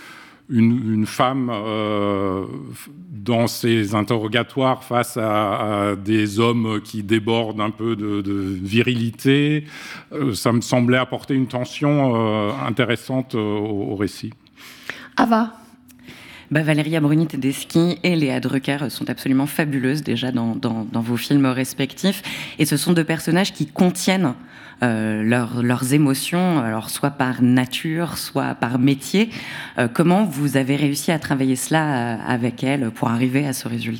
une, une femme euh, dans ses interrogatoires face à, à des hommes qui débordent un peu de, de virilité. Euh, ça me semblait apporter une tension euh, intéressante au, au récit. Ava. Bah, Valéria Bruni-Tedeschi et Léa Drucker sont absolument fabuleuses déjà dans, dans, dans vos films respectifs. Et ce sont deux personnages qui contiennent euh, leur, leurs émotions, alors soit par nature, soit par métier. Euh, comment vous avez réussi à travailler cela avec elles pour arriver à ce résultat ?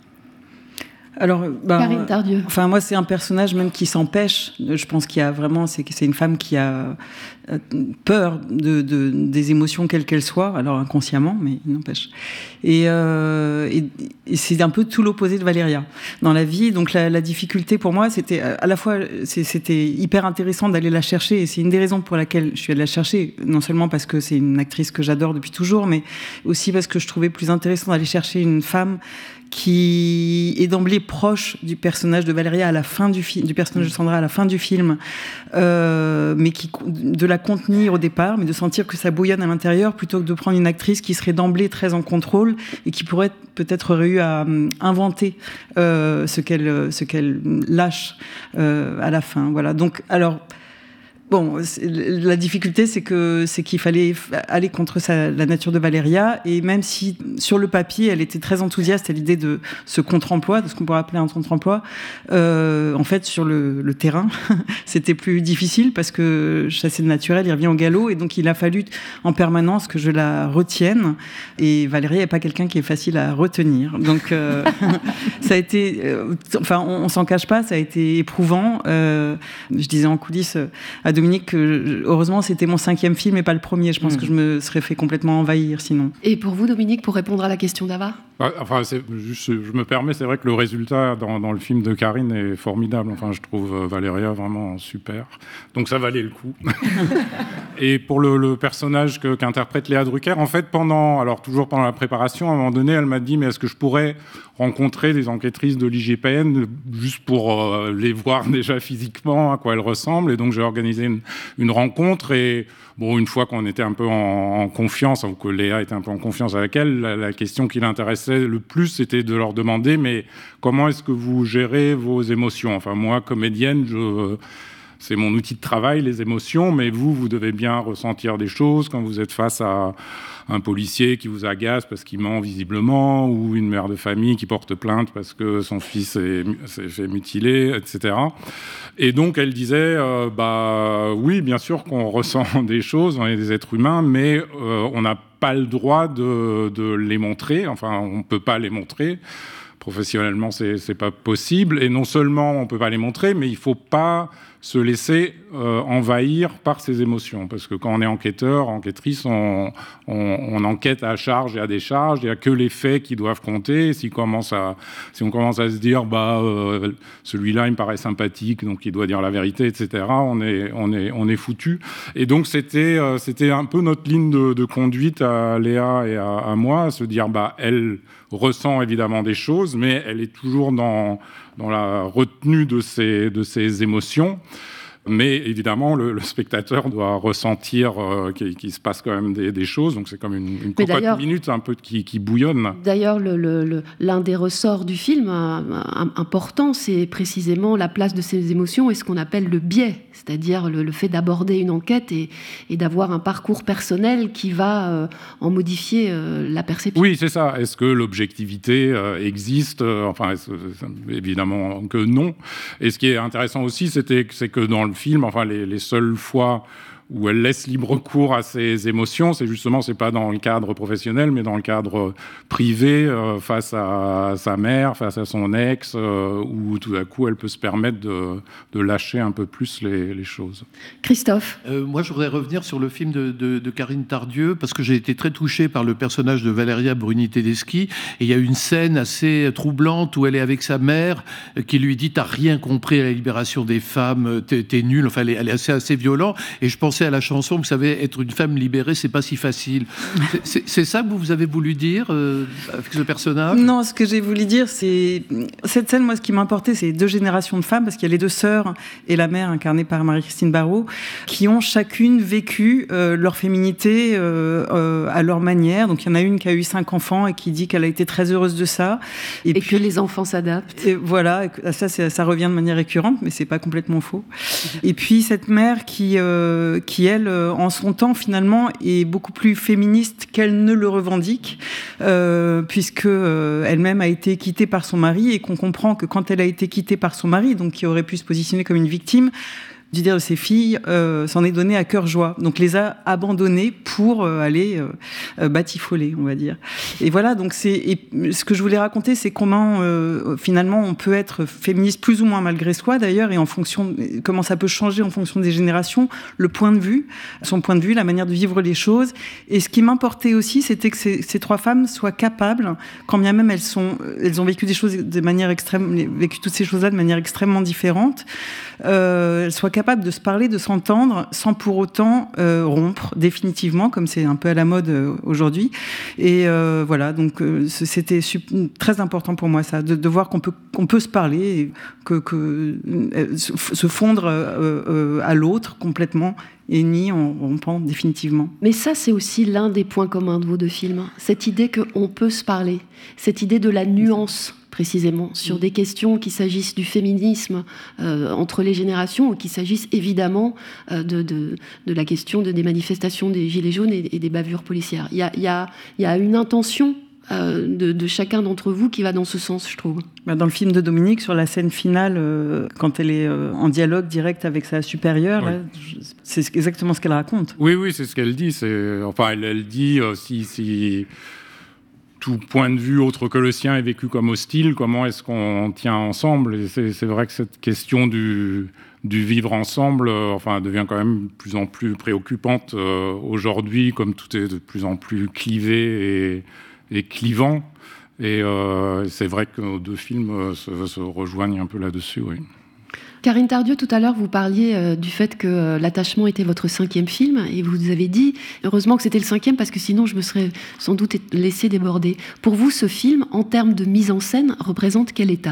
Alors, ben, Karine Tardieu. Enfin, moi, c'est un personnage même qui s'empêche. Je pense qu'il y a vraiment, c'est c'est une femme qui a peur de, de des émotions quelles qu'elles soient, alors inconsciemment, mais n'empêche. Et, euh, et, et c'est un peu tout l'opposé de Valéria dans la vie. Donc la, la difficulté pour moi, c'était à la fois, c'était hyper intéressant d'aller la chercher, et c'est une des raisons pour laquelle je suis allée la chercher, non seulement parce que c'est une actrice que j'adore depuis toujours, mais aussi parce que je trouvais plus intéressant d'aller chercher une femme qui est d'emblée proche du personnage de Valéria à la fin du film, du personnage de Sandra à la fin du film, euh, mais qui de la contenir au départ, mais de sentir que ça bouillonne à l'intérieur, plutôt que de prendre une actrice qui serait d'emblée très en contrôle et qui pourrait peut-être aurait eu à euh, inventer euh, ce qu'elle ce qu'elle lâche euh, à la fin. Voilà. Donc alors. Bon, la difficulté, c'est que c'est qu'il fallait aller contre sa, la nature de Valéria, et même si sur le papier, elle était très enthousiaste à l'idée de ce contre-emploi, de ce qu'on pourrait appeler un contre-emploi, euh, en fait, sur le, le terrain, c'était plus difficile parce que chasser le naturel, il revient au galop, et donc il a fallu en permanence que je la retienne. Et Valéria n'est pas quelqu'un qui est facile à retenir, donc euh, ça a été, euh, enfin, on, on s'en cache pas, ça a été éprouvant. Euh, je disais en coulisses à Dominique, heureusement, c'était mon cinquième film et pas le premier. Je pense mmh. que je me serais fait complètement envahir sinon. Et pour vous, Dominique, pour répondre à la question d'Ava ? Enfin, c'est, juste, je me permets, c'est vrai que le résultat dans, dans le film de Karine est formidable. Enfin, je trouve Valéria vraiment super. Donc ça valait le coup. Et pour le, le personnage que, qu'interprète Léa Drucker, en fait, pendant, alors toujours pendant la préparation, à un moment donné, elle m'a dit, mais est-ce que je pourrais rencontrer des enquêtrices de l'I G P N juste pour euh, les voir déjà physiquement, à quoi elles ressemblent. Et donc j'ai organisé une, une rencontre, et bon, une fois qu'on était un peu en, en confiance, ou que Léa était un peu en confiance avec elle, la, la question qui l'intéressait le plus, c'était de leur demander, mais comment est-ce que vous gérez vos émotions ? Enfin, moi, comédienne, je... c'est mon outil de travail, les émotions, mais vous, vous devez bien ressentir des choses quand vous êtes face à un policier qui vous agace parce qu'il ment visiblement, ou une mère de famille qui porte plainte parce que son fils est, s'est fait mutiler, et cetera. Et donc, elle disait, euh, bah oui, bien sûr qu'on ressent des choses, on est des êtres humains, mais euh, on n'a pas le droit de, de les montrer, enfin, on ne peut pas les montrer. Professionnellement, c'est, c'est pas possible. Et non seulement on peut pas les montrer, mais il faut pas se laisser euh, envahir par ses émotions. Parce que quand on est enquêteur, enquêtrice, on, on, on enquête à charge et à décharge. Il n'y a que les faits qui doivent compter. Si, commence à, si on commence à se dire, bah, euh, celui-là, il me paraît sympathique, donc il doit dire la vérité, et cetera, on est, on est, on est foutu. Et donc, c'était, euh, c'était un peu notre ligne de, de conduite à Léa et à, à moi, à se dire, bah, elle ressent évidemment des choses, mais elle est toujours dans, dans la retenue de ses, de ses émotions. Mais évidemment, le, le spectateur doit ressentir euh, qu'il, qu'il se passe quand même des, des choses. Donc c'est comme une, une cocotte minute un peu qui, qui bouillonne. D'ailleurs, le, le, le, l'un des ressorts du film euh, important, c'est précisément la place de ces émotions et ce qu'on appelle le biais, c'est-à-dire le, le fait d'aborder une enquête et, et d'avoir un parcours personnel qui va euh, en modifier euh, la perception. Oui, c'est ça. Est-ce que l'objectivité euh, existe ? Enfin, évidemment que non. Et ce qui est intéressant aussi, c'était, c'est que dans le film, enfin les, les seules fois où elle laisse libre cours à ses émotions, c'est justement, c'est pas dans le cadre professionnel, mais dans le cadre privé, euh, face à sa mère, face à son ex, euh, où tout à coup elle peut se permettre de, de lâcher un peu plus les, les choses. Christophe. Euh, moi, je voudrais revenir sur le film de, de, de Karine Tardieu, parce que j'ai été très touché par le personnage de Valéria Bruni-Tedeschi, et il y a une scène assez troublante où elle est avec sa mère, qui lui dit « T'as rien compris à la libération des femmes, t'es, t'es nul », enfin elle est, elle est assez, assez violente, et je pense penser à la chanson, vous savez, être une femme libérée, c'est pas si facile. C'est, c'est ça que vous avez voulu dire euh, avec ce personnage ? Non, ce que j'ai voulu dire, c'est... Cette scène, moi, ce qui m'a importé, c'est deux générations de femmes, parce qu'il y a les deux sœurs et la mère, incarnée par Marie-Christine Barrault, qui ont chacune vécu euh, leur féminité euh, euh, à leur manière. Donc, il y en a une qui a eu cinq enfants et qui dit qu'elle a été très heureuse de ça. Et, et puis, que les enfants s'adaptent. Et voilà, et ça, c'est, ça revient de manière récurrente, mais c'est pas complètement faux. Et puis, cette mère qui, euh, qui elle, euh, en son temps, finalement, est beaucoup plus féministe qu'elle ne le revendique, euh, puisque euh, elle-même a été quittée par son mari, et qu'on comprend que quand elle a été quittée par son mari, donc qui aurait pu se positionner comme une victime, du dire de ses filles, euh, s'en est donné à cœur joie. Donc les a abandonnées pour euh, aller euh, euh, batifoler, on va dire. Et voilà, donc c'est et ce que je voulais raconter, c'est comment euh, finalement on peut être féministe plus ou moins malgré soi d'ailleurs, et en fonction comment ça peut changer en fonction des générations, le point de vue, son point de vue, la manière de vivre les choses. Et ce qui m'importait aussi, c'était que ces, ces trois femmes soient capables, quand bien même elles sont, elles ont vécu des choses de manière extrême, vécu toutes ces choses-là de manière extrêmement différente, euh, elles soient capables de se parler, de s'entendre, sans pour autant euh, rompre définitivement, comme c'est un peu à la mode euh, aujourd'hui. Et euh, voilà, donc euh, c'était sup- très important pour moi ça, de, de voir qu'on peut qu'on peut se parler, et que, que euh, se fondre euh, euh, à l'autre complètement, et ni en rompant définitivement. Mais ça, c'est aussi l'un des points communs de vos deux films, cette idée qu'on peut se parler, cette idée de la nuance, précisément, sur des questions, qu'il s'agisse du féminisme euh, entre les générations, ou qu'il s'agisse évidemment euh, de, de, de la question de, des manifestations des Gilets jaunes et, et des bavures policières. Il y a, il y a, il y a une intention euh, de, de chacun d'entre vous qui va dans ce sens, je trouve. Dans le film de Dominique, sur la scène finale, euh, quand elle est euh, en dialogue direct avec sa supérieure, oui. Là, c'est exactement ce qu'elle raconte. Oui, oui, c'est ce qu'elle dit. C'est... Enfin, elle, elle dit euh, si... si... tout point de vue autre que le sien est vécu comme hostile, comment est-ce qu'on tient ensemble ? Et c'est, c'est vrai que cette question du, du vivre ensemble euh, enfin, devient quand même de plus en plus préoccupante euh, aujourd'hui, comme tout est de plus en plus clivé et, et clivant. Et euh, c'est vrai que nos deux films euh, se, se rejoignent un peu là-dessus, oui. Karine Tardieu, tout à l'heure, vous parliez euh, du fait que euh, L'Attachement était votre cinquième film, et vous avez dit, heureusement que c'était le cinquième, parce que sinon je me serais sans doute laissé déborder. Pour vous, ce film, en termes de mise en scène, représente quelle étape ?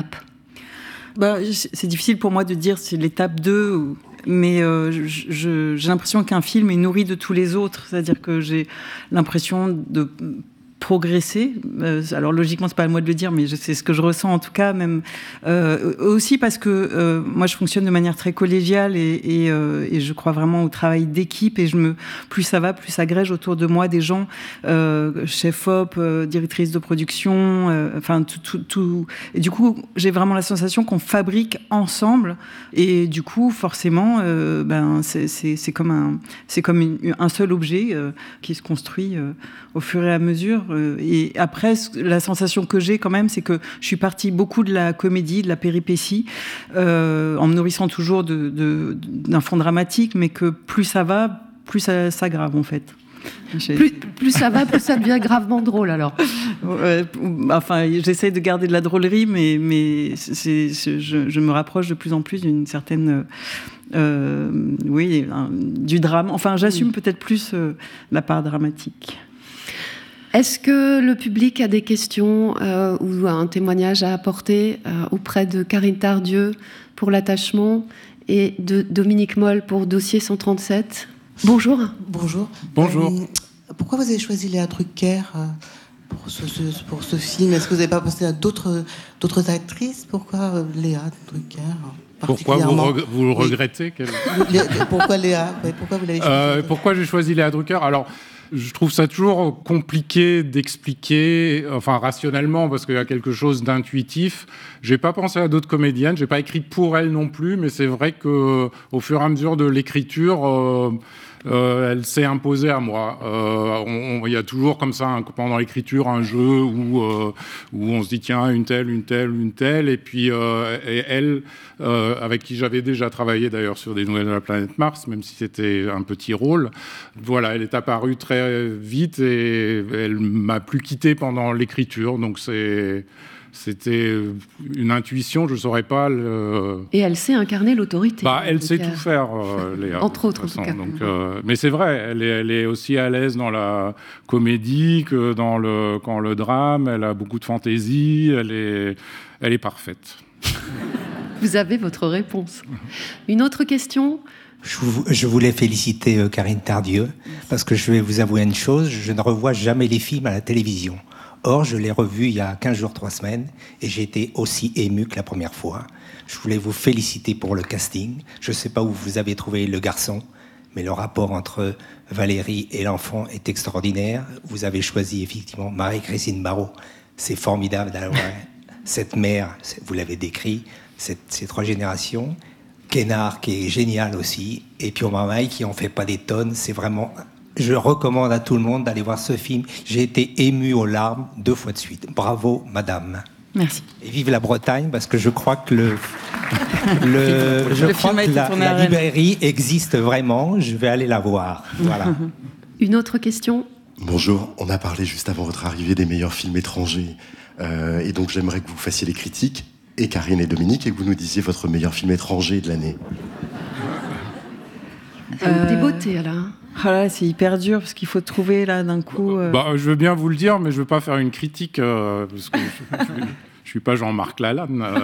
Bah, c'est difficile pour moi de dire c'est l'étape deux, ou... mais euh, je, je, j'ai l'impression qu'un film est nourri de tous les autres, c'est-à-dire que j'ai l'impression de progresser. Euh, alors logiquement, c'est pas à moi de le dire, mais je, c'est ce que je ressens en tout cas, même euh, aussi parce que euh, moi je fonctionne de manière très collégiale, et, et, euh, et je crois vraiment au travail d'équipe, et je me, plus ça va, plus s'agrège autour de moi des gens, euh, chef op, euh, directrice de production, euh, enfin tout, tout, tout. Et du coup, j'ai vraiment la sensation qu'on fabrique ensemble, et du coup, forcément, euh, ben c'est, c'est, c'est comme un, c'est comme une, un seul objet euh, qui se construit euh, au fur et à mesure. Et après, la sensation que j'ai quand même, c'est que je suis partie beaucoup de la comédie, de la péripétie, euh, en me nourrissant toujours de, de, d'un fond dramatique, mais que plus ça va, plus ça s'aggrave en fait. Plus, plus ça va, plus ça devient gravement drôle alors. Euh, enfin, j'essaie de garder de la drôlerie, mais, mais c'est, c'est, je, je me rapproche de plus en plus d'une certaine... Euh, oui, un, du drame. Enfin, j'assume peut-être plus euh, la part dramatique. Est-ce que le public a des questions euh, ou un témoignage à apporter euh, auprès de Karine Tardieu pour L'Attachement et de Dominique Moll pour Dossier cent trente-sept ? Bonjour. Bonjour. Bonjour. Euh, pourquoi vous avez choisi Léa Drucker euh, pour, ce, ce, pour ce film ? Est-ce que vous n'avez pas pensé à d'autres, d'autres actrices ? Pourquoi euh, Léa Drucker ? Pourquoi vous, reg- vous oui. regrettez qu'elle... Pourquoi Léa ? Pourquoi vous l'avez choisi ? euh, Pourquoi j'ai choisi Léa Drucker ? Alors, je trouve ça toujours compliqué d'expliquer, enfin rationnellement, parce qu'il y a quelque chose d'intuitif. J'ai pas pensé à d'autres comédiennes, j'ai pas écrit pour elle non plus, mais c'est vrai que au fur et à mesure de l'écriture, euh, euh, elle s'est imposée à moi. Il euh, y a toujours comme ça, un, pendant l'écriture, un jeu où, euh, où on se dit tiens, une telle, une telle, une telle, et puis euh, et elle, euh, avec qui j'avais déjà travaillé d'ailleurs sur des nouvelles de la planète Mars, même si c'était un petit rôle, voilà, elle est apparue très vite et elle m'a plus quitté pendant l'écriture, donc c'est... c'était une intuition, je ne saurais pas le... Et elle sait incarner l'autorité. Bah, elle sait tout faire, euh, Léa. Entre autres, en façon. tout cas. Donc, euh, mais c'est vrai, elle est, elle est aussi à l'aise dans la comédie que dans le, quand le drame. Elle a beaucoup de fantaisie, elle est, elle est parfaite. Vous avez votre réponse. Une autre question ? Je, vous, je voulais féliciter euh, Karine Tardieu, parce que je vais vous avouer une chose, je ne revois jamais les films à la télévision. Or, je l'ai revu il y a quinze jours, trois semaines, et j'ai été aussi ému que la première fois. Je voulais vous féliciter pour le casting. Je ne sais pas où vous avez trouvé le garçon, mais le rapport entre Valérie et l'enfant est extraordinaire. Vous avez choisi effectivement Marie-Christine Barrault. C'est formidable d'avoir cette mère, vous l'avez décrit, cette, ces trois générations. Kénard qui est génial aussi, et Pio Marmaille qui en fait pas des tonnes. C'est vraiment... Je recommande à tout le monde d'aller voir ce film. J'ai été ému aux larmes deux fois de suite. Bravo, madame. Merci. Et vive la Bretagne, parce que je crois que le, le, je le crois film a que été la, tourné à la Rennes. librairie existe vraiment. Je vais aller la voir. Voilà. Une autre question ? Bonjour, on a parlé juste avant votre arrivée des meilleurs films étrangers. Euh, et donc j'aimerais que vous fassiez les critiques, et Karine et Dominique, et que vous nous disiez votre meilleur film étranger de l'année. Euh... Des beautés, là. Ah là, c'est hyper dur parce qu'il faut trouver là d'un coup. Euh... Bah, je veux bien vous le dire, mais je veux pas faire une critique euh, parce que je, je, je suis pas Jean-Marc Lalanne. Euh.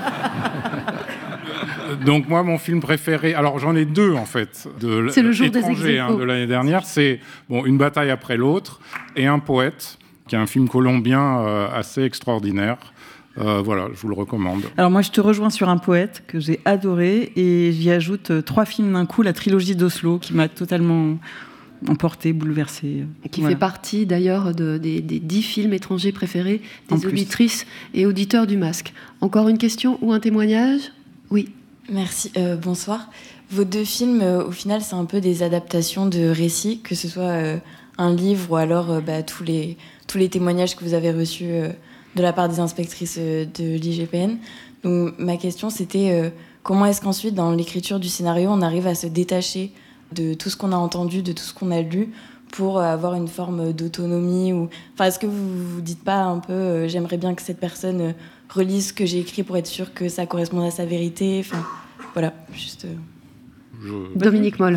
Donc moi, mon film préféré, alors j'en ai deux en fait, de c'est le jour étranger, des hein, de l'année dernière. C'est bon, Une bataille après l'autre et Un poète, qui est un film colombien euh, assez extraordinaire. Euh, voilà, je vous le recommande. Alors moi, je te rejoins sur Un poète que j'ai adoré et j'y ajoute euh, trois films d'un coup, la trilogie d'Oslo qui m'a totalement emporté, bouleversé. Et qui voilà. fait partie d'ailleurs de, des, des dix films étrangers préférés des auditrices et auditeurs du Masque. Encore une question ou un témoignage ? Oui. Merci, euh, bonsoir. Vos deux films, euh, au final, c'est un peu des adaptations de récits, que ce soit euh, un livre ou alors euh, bah, tous, les, tous les témoignages que vous avez reçus euh, de la part des inspectrices euh, de l'I G P N. Donc ma question, c'était euh, comment est-ce qu'ensuite, dans l'écriture du scénario, on arrive à se détacher de tout ce qu'on a entendu, de tout ce qu'on a lu, pour euh, avoir une forme d'autonomie ou... Enfin, est-ce que vous vous dites pas un peu euh, j'aimerais bien que cette personne euh, relise ce que j'ai écrit pour être sûr que ça corresponde à sa vérité. Enfin, voilà, juste... Euh... Je... Dominique Moll.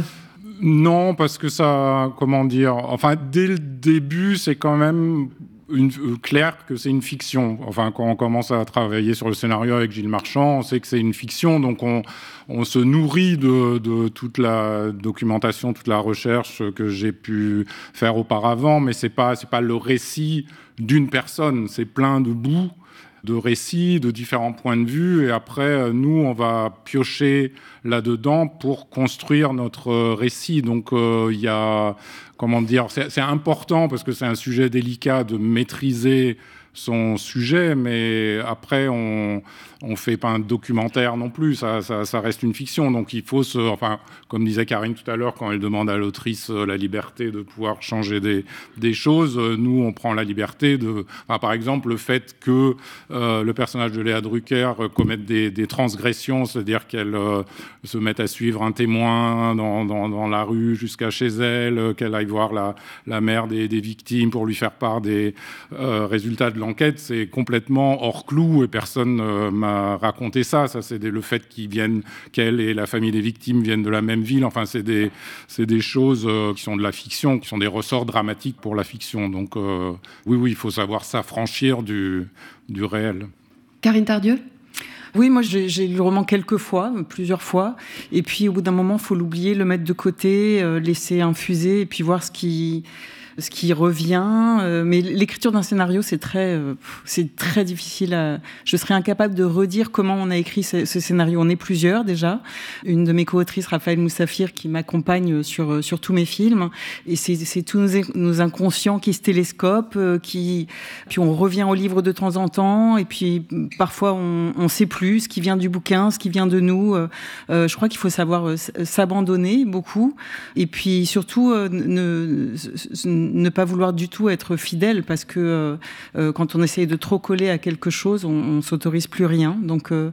Non, parce que ça, comment dire... Enfin, dès le début, c'est quand même... Une, euh, clair que c'est une fiction. Enfin, quand on commence à travailler sur le scénario avec Gilles Marchand, on sait que c'est une fiction, donc on, on se nourrit de, de toute la documentation, toute la recherche que j'ai pu faire auparavant, mais c'est pas, c'est pas le récit d'une personne, c'est plein de bouts de récits, de différents points de vue, et après, nous, on va piocher là-dedans pour construire notre récit. Donc, il euh, y a, comment dire, c'est, c'est important, parce que c'est un sujet délicat de maîtriser son sujet, mais après, on on fait pas un documentaire non plus, ça, ça, ça reste une fiction, donc il faut se... Enfin, comme disait Karine tout à l'heure, quand elle demande à l'autrice euh, la liberté de pouvoir changer des, des choses, euh, nous, on prend la liberté de... Enfin, par exemple, le fait que euh, le personnage de Léa Drucker euh, commette des, des transgressions, c'est-à-dire qu'elle euh, se mette à suivre un témoin dans, dans, dans la rue jusqu'à chez elle, euh, qu'elle aille voir la, la mère des, des victimes pour lui faire part des euh, résultats de l'enquête, c'est complètement hors clou et personne euh, m'a raconté ça. Ça, c'est des, le fait qu'ils viennent, qu'elle et la famille des victimes viennent de la même ville. Enfin, c'est des, c'est des choses euh, qui sont de la fiction, qui sont des ressorts dramatiques pour la fiction. Donc, euh, oui, oui, il faut savoir s'affranchir du, du réel. Karine Tardieu ? Oui, moi j'ai, j'ai lu le roman quelques fois, plusieurs fois, et puis au bout d'un moment, il faut l'oublier, le mettre de côté, euh, laisser infuser, et puis voir ce qui... ce qui revient, euh, mais l'écriture d'un scénario, c'est très, euh, c'est très difficile. À... Je serais incapable de redire comment on a écrit ce, ce scénario. On est plusieurs déjà. Une de mes co-autrices, Raphaël Moussafir, qui m'accompagne sur sur tous mes films, et c'est, c'est tous nos, nos inconscients qui se télescopent, euh, qui, puis on revient au livre de temps en temps, et puis parfois on on sait plus ce qui vient du bouquin, ce qui vient de nous. Euh, euh, je crois qu'il faut savoir euh, s'abandonner beaucoup, et puis surtout euh, ne, ne ne pas vouloir du tout être fidèle, parce que euh, quand on essaye de trop coller à quelque chose, on, on s'autorise plus rien. Donc, euh,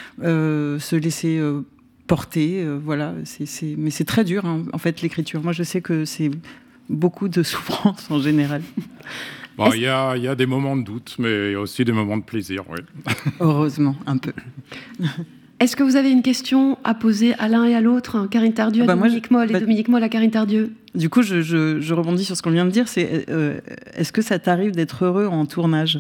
euh, se laisser euh, porter, euh, voilà. C'est, c'est... Mais c'est très dur, hein, en fait, l'écriture. Moi, je sais que c'est beaucoup de souffrance en général. Bon, il y a, y a des moments de doute, mais il y a aussi des moments de plaisir, oui. Heureusement, un peu. Est-ce que vous avez une question à poser à l'un et à l'autre, Karine Tardieu à bah Dominique moi, Moll bah, et Dominique Moll à Karine Tardieu? Du coup, je, je, je rebondis sur ce qu'on vient de dire. C'est, euh, est-ce que ça t'arrive d'être heureux en tournage?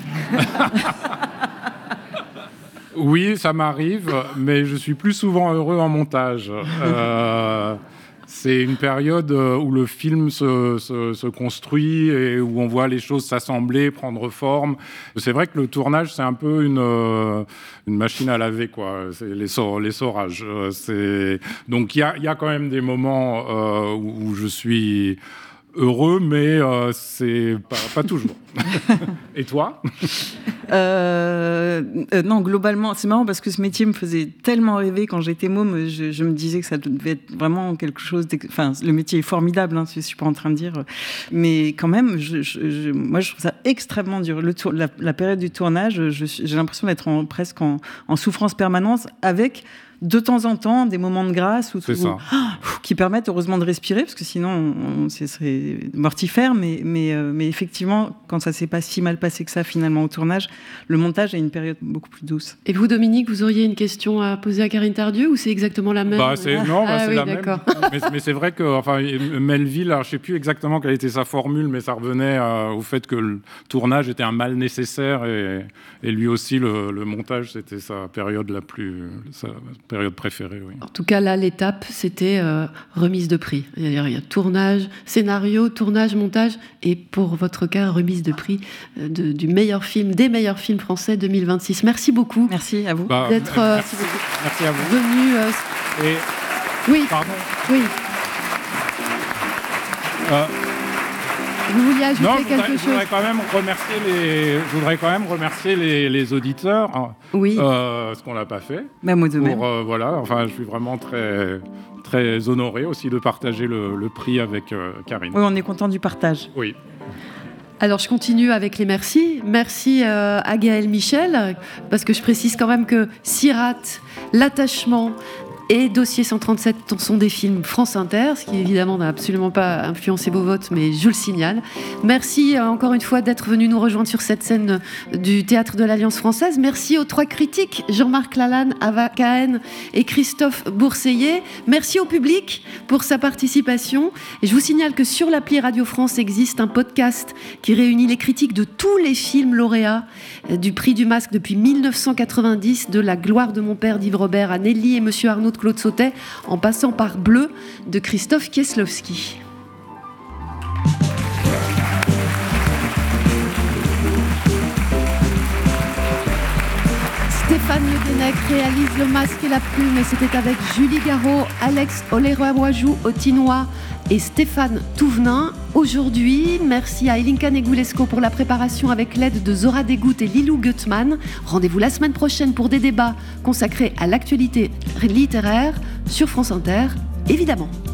Oui, ça m'arrive, mais je suis plus souvent heureux en montage. Euh, c'est une période où le film se, se, se construit et où on voit les choses s'assembler, prendre forme. C'est vrai que le tournage, c'est un peu une, une machine à laver, quoi. C'est les, les saurages. C'est... Donc il y a, y a quand même des moments euh, où, où je suis heureux, mais euh, c'est pas, pas toujours. Et toi? euh, euh, Non, globalement, c'est marrant parce que ce métier me faisait tellement rêver quand j'étais môme. Je, je me disais que ça devait être vraiment quelque chose. Enfin, le métier est formidable, hein, je suis pas en train de dire. Mais quand même, je, je, je, moi, je trouve ça extrêmement dur. Le tour, la, la période du tournage, je, j'ai l'impression d'être en, presque en, en souffrance permanente avec, de temps en temps, des moments de grâce où, où, oh, qui permettent heureusement de respirer, parce que sinon, on, on, ce serait mortifère. Mais, mais, euh, mais effectivement, quand ça s'est pas si mal passé que ça, finalement, au tournage, le montage a une période beaucoup plus douce. Et vous, Dominique, vous auriez une question à poser à Karine Tardieu, ou c'est exactement la même? bah, c'est, Non, bah, ah, c'est oui, la d'accord. même. Mais, mais c'est vrai que enfin, Melville, alors, je ne sais plus exactement quelle était sa formule, mais ça revenait euh, au fait que le tournage était un mal nécessaire, et, et lui aussi, le, le montage, c'était sa période la plus, sa période préférée. Oui. En tout cas, là, l'étape, c'était euh, remise de prix. Il y a, il y a tournage, scénario, tournage, montage, et pour votre cas, remise de prix euh, de, du meilleur film, des meilleurs films français deux mille vingt-six. Merci beaucoup. Merci à vous. Bah, d'être euh, merci, merci à vous. venu. Euh... Et... Oui. Pardon. Oui. Euh... Vous vouliez ajouter non, quelque voudrais, chose? Je voudrais quand même remercier les, je voudrais quand même remercier les, les auditeurs. Oui. Euh, ce qu'on n'a pas fait. Bah, moi de pour, même. Euh, voilà. Enfin, je suis vraiment très, très honoré aussi de partager le, le prix avec euh, Karine. Oui, on est content du partage. Oui. Alors, je continue avec les merci. Merci euh, à Gaël Michel, parce que je précise quand même que Sirat, L'attachement et Dossier cent trente-sept sont des films France Inter, ce qui évidemment n'a absolument pas influencé vos votes, mais je le signale. Merci euh, encore une fois d'être venu nous rejoindre sur cette scène du Théâtre de l'Alliance française. Merci aux trois critiques, Jean-Marc Lalanne, Ava Cahen et Christophe Bourseillet. Merci au public pour sa participation. Et je vous signale que sur l'appli Radio France existe un podcast qui réunit les critiques de tous les films lauréats du prix du Masque depuis mille neuf cent quatre-vingt-dix, de La gloire de mon père d'Yves Robert à Nelly et Monsieur Arnaud de Claude Sautet, en passant par Bleu de Christophe Kieslowski. Stéphane Le Denec réalise Le Masque et la Plume, et c'était avec Julie Garraud, Alex Oléroy-Wajou au Tinois et Stéphane Touvenin. Aujourd'hui, merci à Elinka Negulesco pour la préparation avec l'aide de Zora Degout et Lilou Gutmann. Rendez-vous la semaine prochaine pour des débats consacrés à l'actualité littéraire sur France Inter, évidemment.